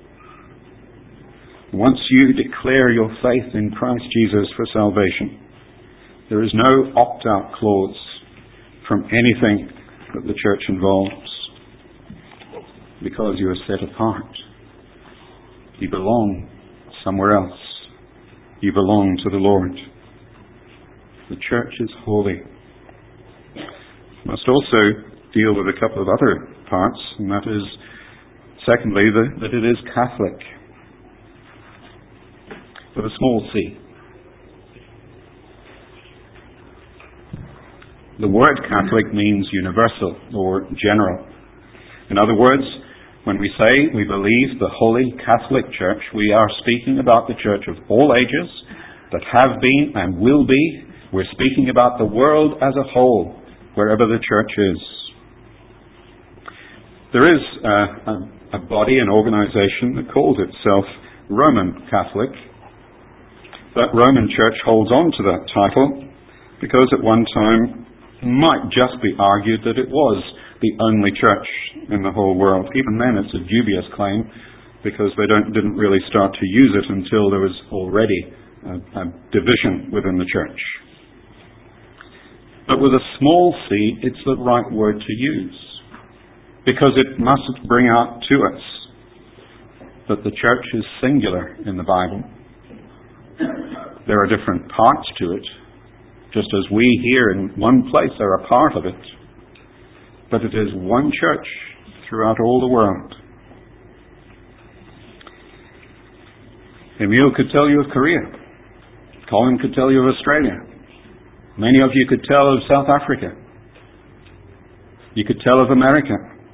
Once you declare your faith in Christ Jesus for salvation, there is no opt-out clause from anything that the church involves, because you are set apart. You belong somewhere else. You belong to the Lord. The church is holy. We must also deal with a couple of other parts, and that is, secondly, that it is Catholic, with a small c. The word Catholic means universal or general. In other words, when we say we believe the Holy Catholic Church, we are speaking about the church of all ages that have been and will be. We're speaking about the world as a whole, wherever the church is. There is a body, an organization that calls itself Roman Catholic. That Roman Church holds on to that title because at one time might just be argued that it was the only church in the whole world. Even then it's a dubious claim because they didn't really start to use it until there was already a division within the church. But with a small c, it's the right word to use because it must bring out to us that the church is singular in the Bible. There are different parts to it, just as we here in one place are a part of it. But it is one church throughout all the world. Emil could tell you of Korea. Colin could tell you of Australia. Many of you could tell of South Africa. You could tell of America.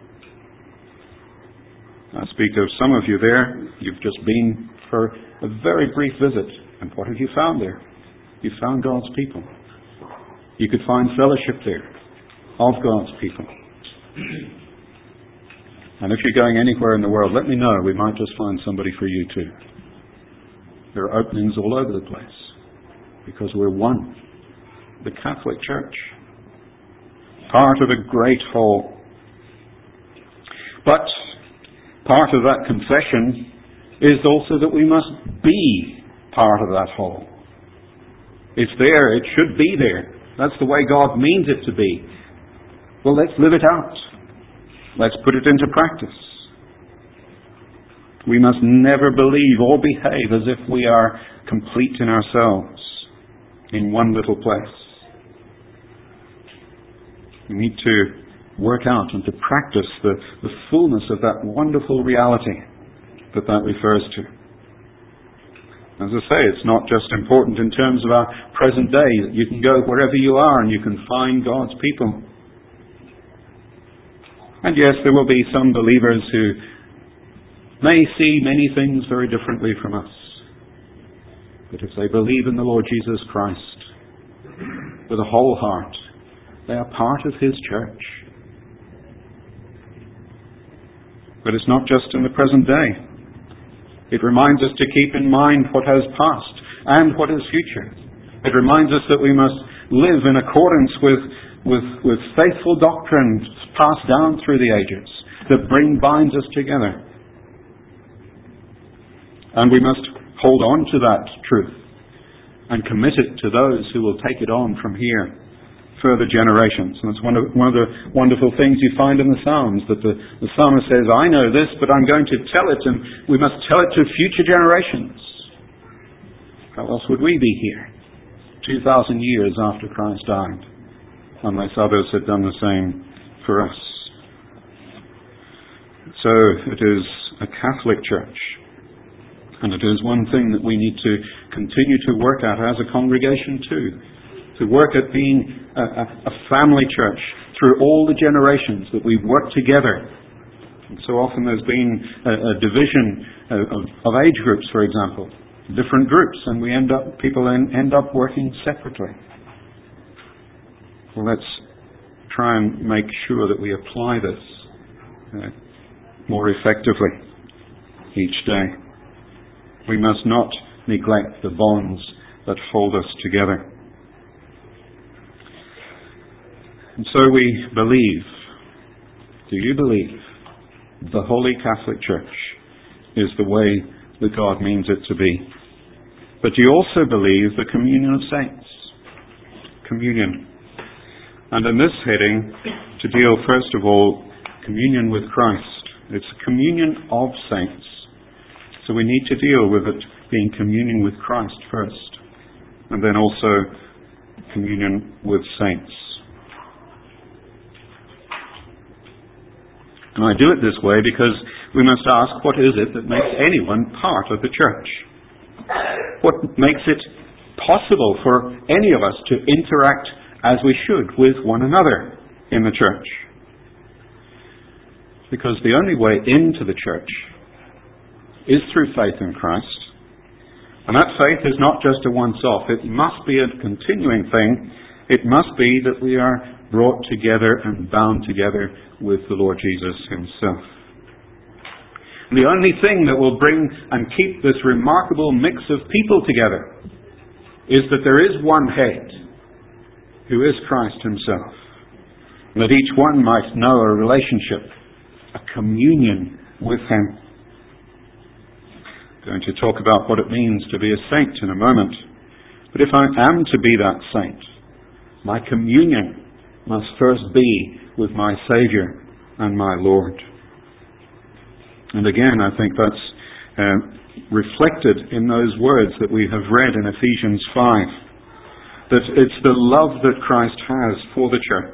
I speak of some of you there. You've just been for a very brief visit. And what have you found there? You found God's people. You could find fellowship there of God's people. And if you're going anywhere in the world, let me know. We might just find somebody for you too. There are openings all over the place because we're one. The Catholic Church. Part of a great whole. But part of that confession is also that we must be part of that whole. It's there. It should be there. That's the way God means it to be. Well, let's live it out. Let's put it into practice. We must never believe or behave as if we are complete in ourselves in one little place. We need to work out and to practice the fullness of that wonderful reality that refers to. As I say, it's not just important in terms of our present day, that you can go wherever you are and you can find God's people. And yes, there will be some believers who may see many things very differently from us. But if they believe in the Lord Jesus Christ with a whole heart, they are part of His church. But it's not just in the present day. It reminds us to keep in mind what has passed and what is future. It reminds us that we must live in accordance with faithful doctrines passed down through the ages that binds us together. And we must hold on to that truth and commit it to those who will take it on from here, further generations. And it's one of the wonderful things you find in the Psalms, that the psalmist says, I know this, but I'm going to tell it, and we must tell it to future generations. How else would we be here 2,000 years after Christ died, unless others had done the same for us? So it is a Catholic Church, and it is one thing that we need to continue to work at as a congregation too. To work at being a family church through all the generations, that we work together. And so often there's been a division of age groups, for example, different groups, and people end up working separately. Well, let's try and make sure that we apply this more effectively each day. We must not neglect the bonds that hold us together. And so we believe, do you believe, the Holy Catholic Church is the way that God means it to be? But do you also believe the communion of saints? Communion. And in this heading, to deal first of all, communion with Christ. It's communion of saints. So we need to deal with it being communion with Christ first, and then also communion with saints. And I do it this way because we must ask, what is it that makes anyone part of the church? What makes it possible for any of us to interact as we should with one another in the church. Because the only way into the church is through faith in Christ. And that faith is not just a once-off. It must be a continuing thing. It must be that we are brought together and bound together with the Lord Jesus himself. And the only thing that will bring and keep this remarkable mix of people together is that there is one head, who is Christ himself. And that each one might know a relationship, a communion with him. I'm going to talk about what it means to be a saint in a moment. But if I am to be that saint, my communion must first be with my Saviour and my Lord. And again, I think that's reflected in those words that we have read in Ephesians 5. That it's the love that Christ has for the church.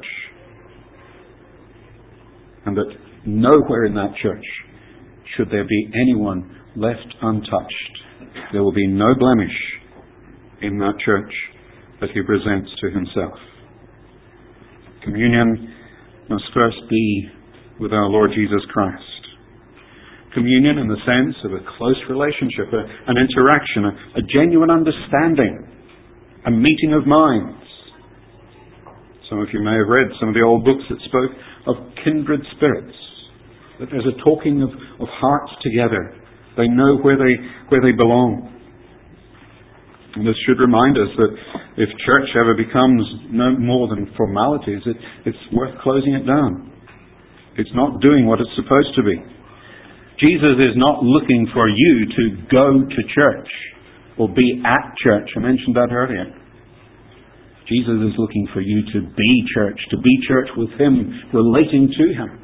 And that nowhere in that church should there be anyone left untouched. There will be no blemish in that church that he presents to himself. Communion must first be with our Lord Jesus Christ. Communion in the sense of a close relationship, an interaction, a genuine understanding, a meeting of minds. Some of you may have read some of the old books that spoke of kindred spirits, that there's a talking of hearts together. They know where they belong. And this should remind us that if church ever becomes no more than formalities, it's worth closing it down. It's not doing what it's supposed to be. Jesus is not looking for you to go to church or be at church. I mentioned that earlier. Jesus is looking for you to be church with him, relating to him.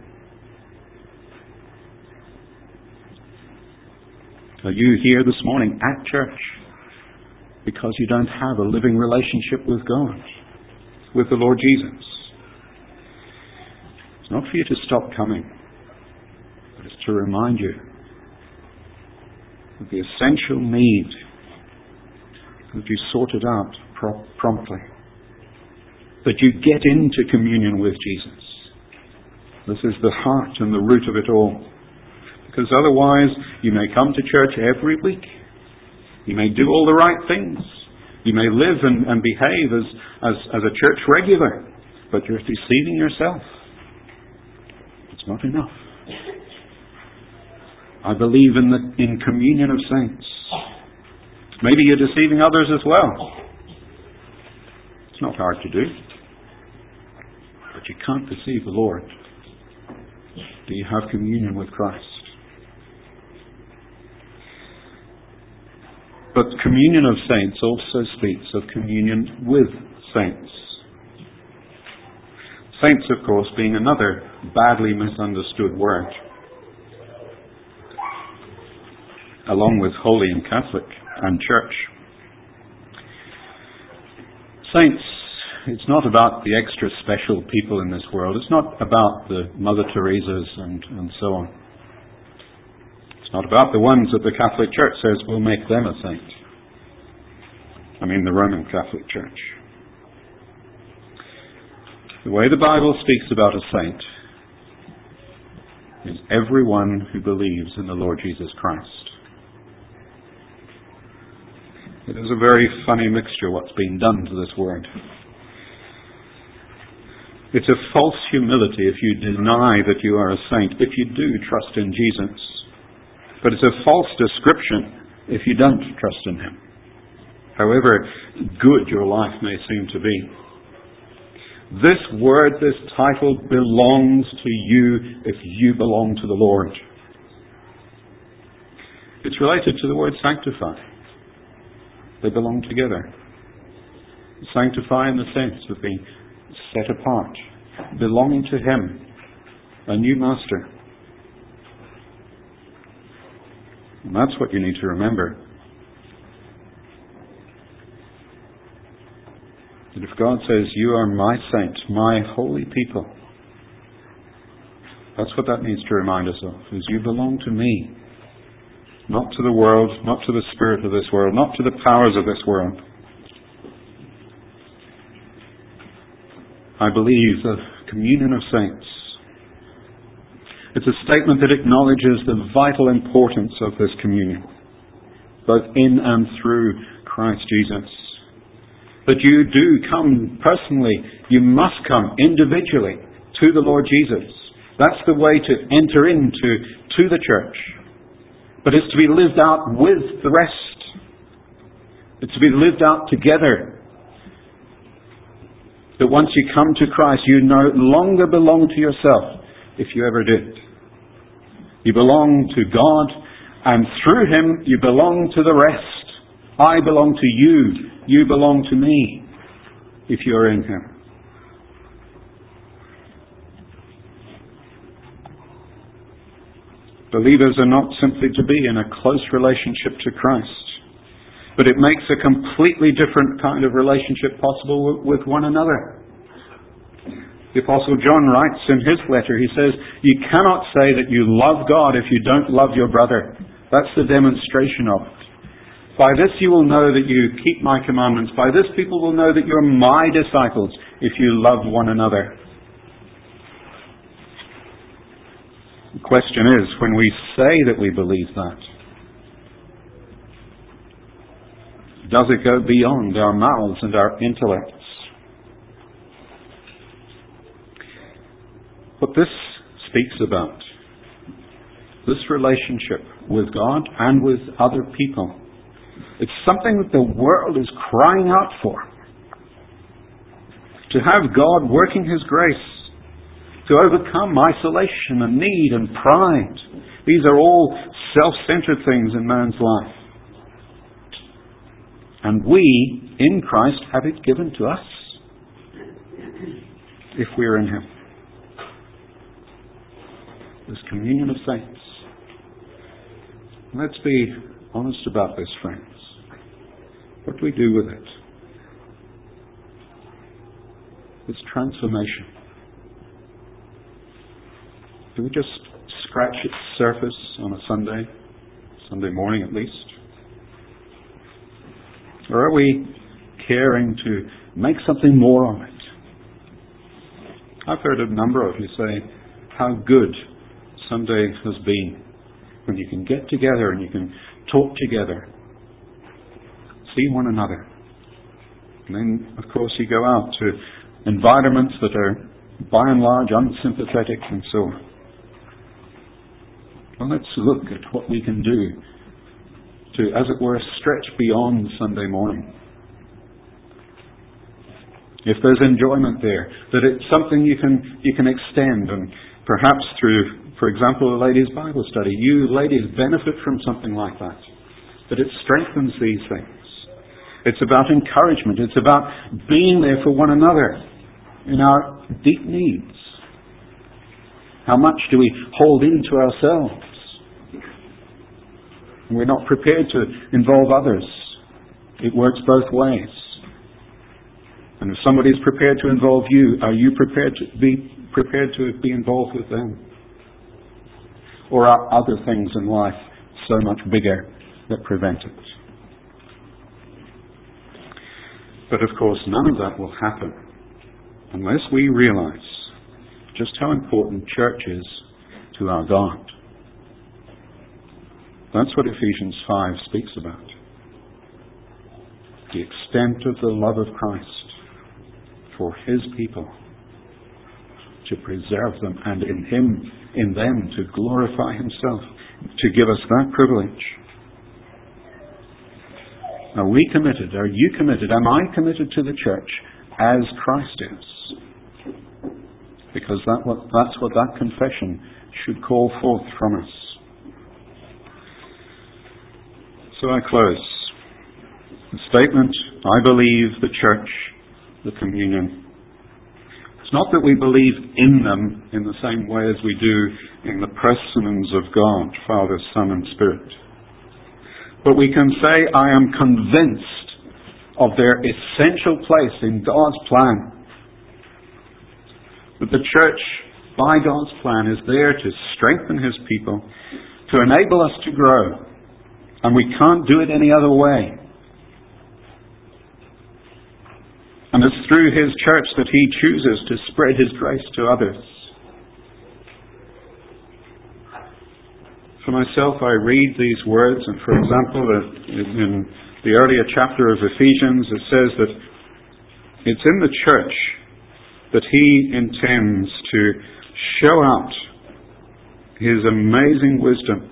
Are you here this morning at church because you don't have a living relationship with God, with the Lord Jesus? It's not for you to stop coming, but it's to remind you of the essential need that you sort it out promptly, that you get into communion with Jesus. This is the heart and the root of it all. Because otherwise, you may come to church every week. You may do all the right things. You may live and behave as a church regular. But you're deceiving yourself. It's not enough. I believe in communion of saints. Maybe you're deceiving others as well. It's not hard to do. But you can't deceive the Lord. Do you have communion with Christ? But communion of saints also speaks of communion with saints. Saints, of course, being another badly misunderstood word, along with holy and Catholic and church. Saints, it's not about the extra special people in this world. It's not about the Mother Teresas and so on. It's not about the ones that the Catholic Church says will make them a saint. I mean the Roman Catholic Church. The way the Bible speaks about a saint is everyone who believes in the Lord Jesus Christ. It is a very funny mixture what's been done to this word. It's a false humility if you deny that you are a saint, if you do trust in Jesus. But it's a false description if you don't trust in him, however good your life may seem to be. This word, this title, belongs to you if you belong to the Lord. It's related to the word sanctify. They belong together. Sanctify in the sense of being set apart, belonging to him, a new master. And that's what you need to remember. That if God says, you are my saint, my holy people, that's what that needs to remind us of, is you belong to me. Not to the world, not to the spirit of this world, not to the powers of this world. I believe the communion of saints. It's a statement that acknowledges the vital importance of this communion, both in and through Christ Jesus. That you do come personally, you must come individually to the Lord Jesus. That's the way to enter into the church. But it's to be lived out with the rest. It's to be lived out together. That once you come to Christ, you no longer belong to yourself, if you ever did. You belong to God, and through Him you belong to the rest. I belong to you. You belong to me, if you are in Him. Believers are not simply to be in a close relationship to Christ, but it makes a completely different kind of relationship possible with one another. The Apostle John writes in his letter, he says, you cannot say that you love God if you don't love your brother. That's the demonstration of it. By this you will know that you keep my commandments. By this people will know that you're my disciples if you love one another. The question is, when we say that we believe that, does it go beyond our mouths and our intellects? What this speaks about, this relationship with God and with other people, it's something that the world is crying out for. To have God working His grace, to overcome isolation and need and pride. These are all self-centered things in man's life. And we, in Christ, have it given to us if we are in Him. This communion of saints. Let's be honest about this, friends. What do we do with it? This transformation. Do we just scratch its surface on a Sunday morning at least? Or are we caring to make something more of it? I've heard a number of you say how good Sunday has been when you can get together and you can talk together, see one another. And then, of course, you go out to environments that are, by and large, unsympathetic and so on. Well, let's look at what we can do to, as it were, stretch beyond Sunday morning. If there's enjoyment there, that it's something you can extend, and perhaps through, for example, a ladies' Bible study. You ladies benefit from something like that. That it strengthens these things. It's about encouragement. It's about being there for one another in our deep needs. How much do we hold into ourselves? We're not prepared to involve others. It works both ways. And if somebody's prepared to involve you, are you prepared to be involved with them? Or are other things in life so much bigger that prevent it? But of course, none of that will happen unless we realize just how important church is to our God. That's what Ephesians 5 speaks about. The extent of the love of Christ for His people, to preserve them, and in them to glorify Himself, to give us that privilege. Are we committed? Are you committed? Am I committed to the church as Christ is? Because that's what that confession should call forth from us. So I close. The statement, I believe the church, the communion. It's not that we believe in them in the same way as we do in the persons of God, Father, Son, and Spirit. But we can say, I am convinced of their essential place in God's plan. That the church, by God's plan, is there to strengthen His people, to enable us to grow. And we can't do it any other way. And it's through His church that He chooses to spread His grace to others. For myself, I read these words, and for example, in the earlier chapter of Ephesians, it says that it's in the church that He intends to show out His amazing wisdom.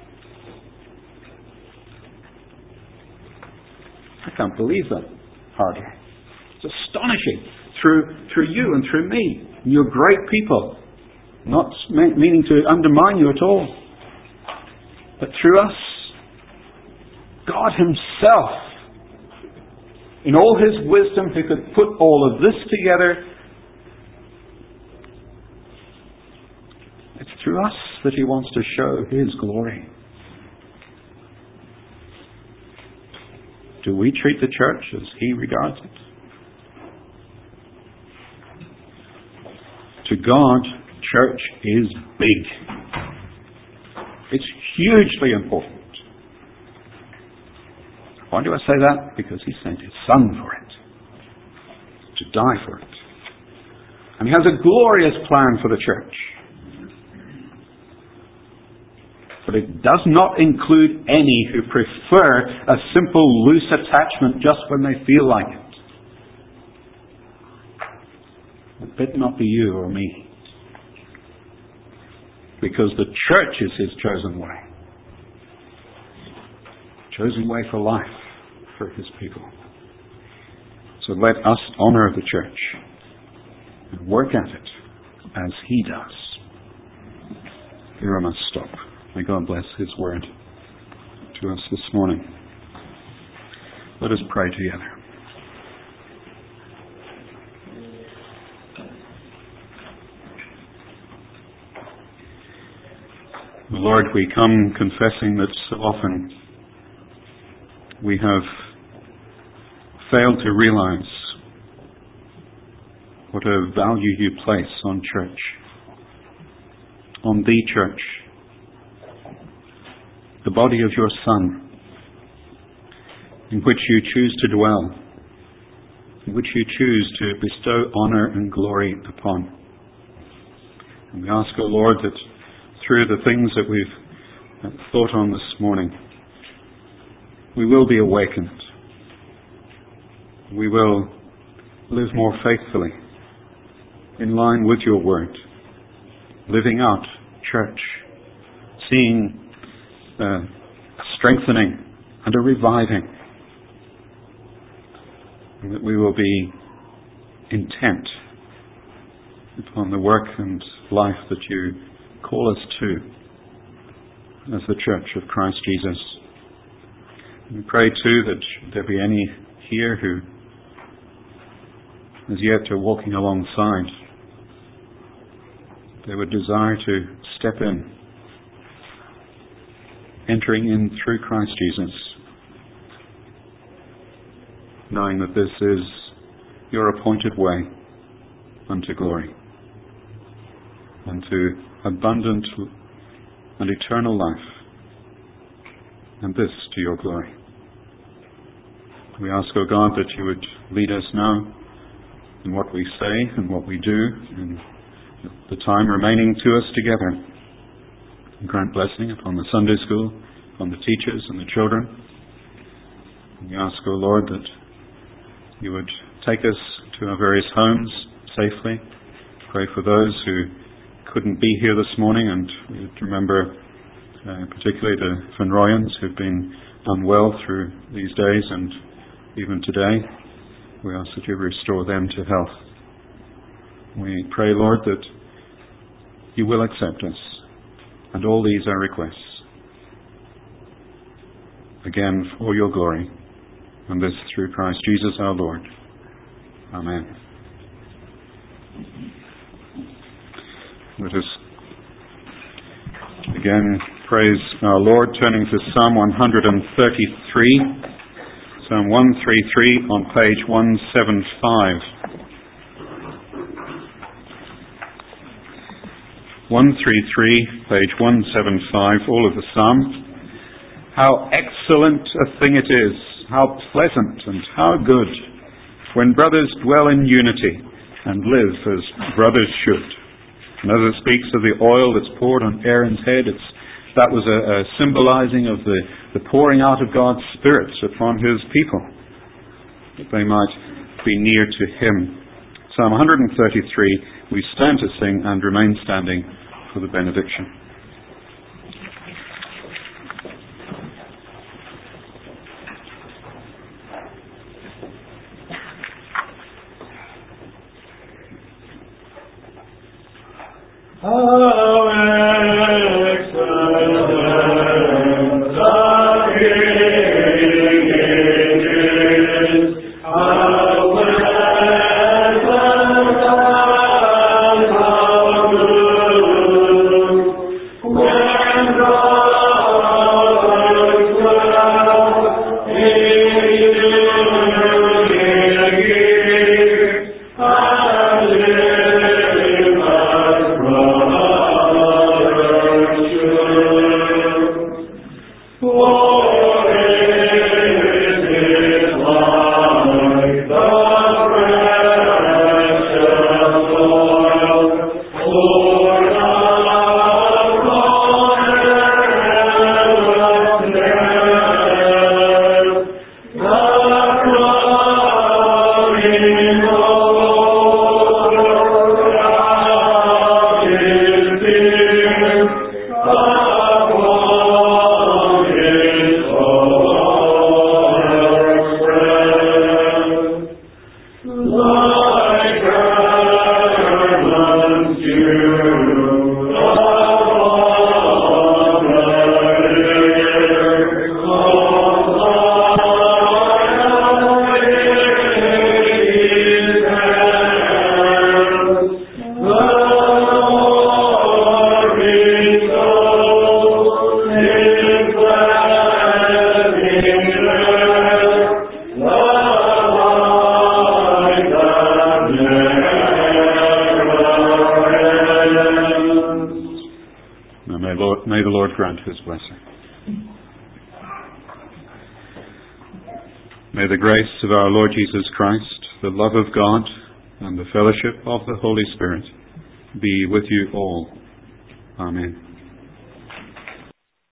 I can't believe that, hardly. It's astonishing. Through you and through me. You're great people. Not meaning to undermine you at all. But through us, God Himself, in all His wisdom, who could put all of this together, it's through us that He wants to show His glory. Do we treat the church as He regards it? To God, church is big. It's hugely important. Why do I say that? Because He sent His Son for it. To die for it. And He has a glorious plan for the church. But it does not include any who prefer a simple loose attachment just when they feel like it. It better not be you or me. Because the church is His chosen way. Chosen way for life for His people. So let us honour the church and work at it as He does. Here I must stop. May God bless His word to us this morning. Let us pray together. Lord, we come confessing that so often we have failed to realize what a value You place on church, on the church, the body of Your Son, in which You choose to dwell, in which You choose to bestow honour and glory upon. And we ask, O Lord, that through the things that we've thought on this morning, we will be awakened. We will live more faithfully in line with Your word, living out church, seeing a strengthening and a reviving, and that we will be intent upon the work and life that You call us to as the church of Christ Jesus. And we pray too that should there be any here who as yet are walking alongside, they would desire to step in, entering in through Christ Jesus, knowing that this is Your appointed way unto glory, unto abundant and eternal life, and this to Your glory. We ask, O God, that You would lead us now in what we say and what we do, in the time remaining to us together. And grant blessing upon the Sunday school, upon the teachers and the children. And we ask, O Lord, that You would take us to our various homes safely. Pray for those who couldn't be here this morning, and we would remember particularly the Finroyans who've been unwell through these days and even today. We ask that You restore them to health. We pray, Lord, that You will accept us, and all these are requests, again for Your glory, and this through Christ Jesus our Lord. Amen. Let us again praise our Lord, turning to Psalm 133. Psalm 133 on page 175. 133, page 175, all of the Psalm. How excellent a thing it is, how pleasant and how good when brothers dwell in unity and live as brothers should. And as it speaks of the oil that's poured on Aaron's head, that was a symbolizing of the pouring out of God's Spirit upon His people, that they might be near to Him. Psalm 133, we stand to sing and remain standing for the benediction. May the Lord grant His blessing. May the grace of our Lord Jesus Christ, the love of God, and the fellowship of the Holy Spirit be with you all. Amen.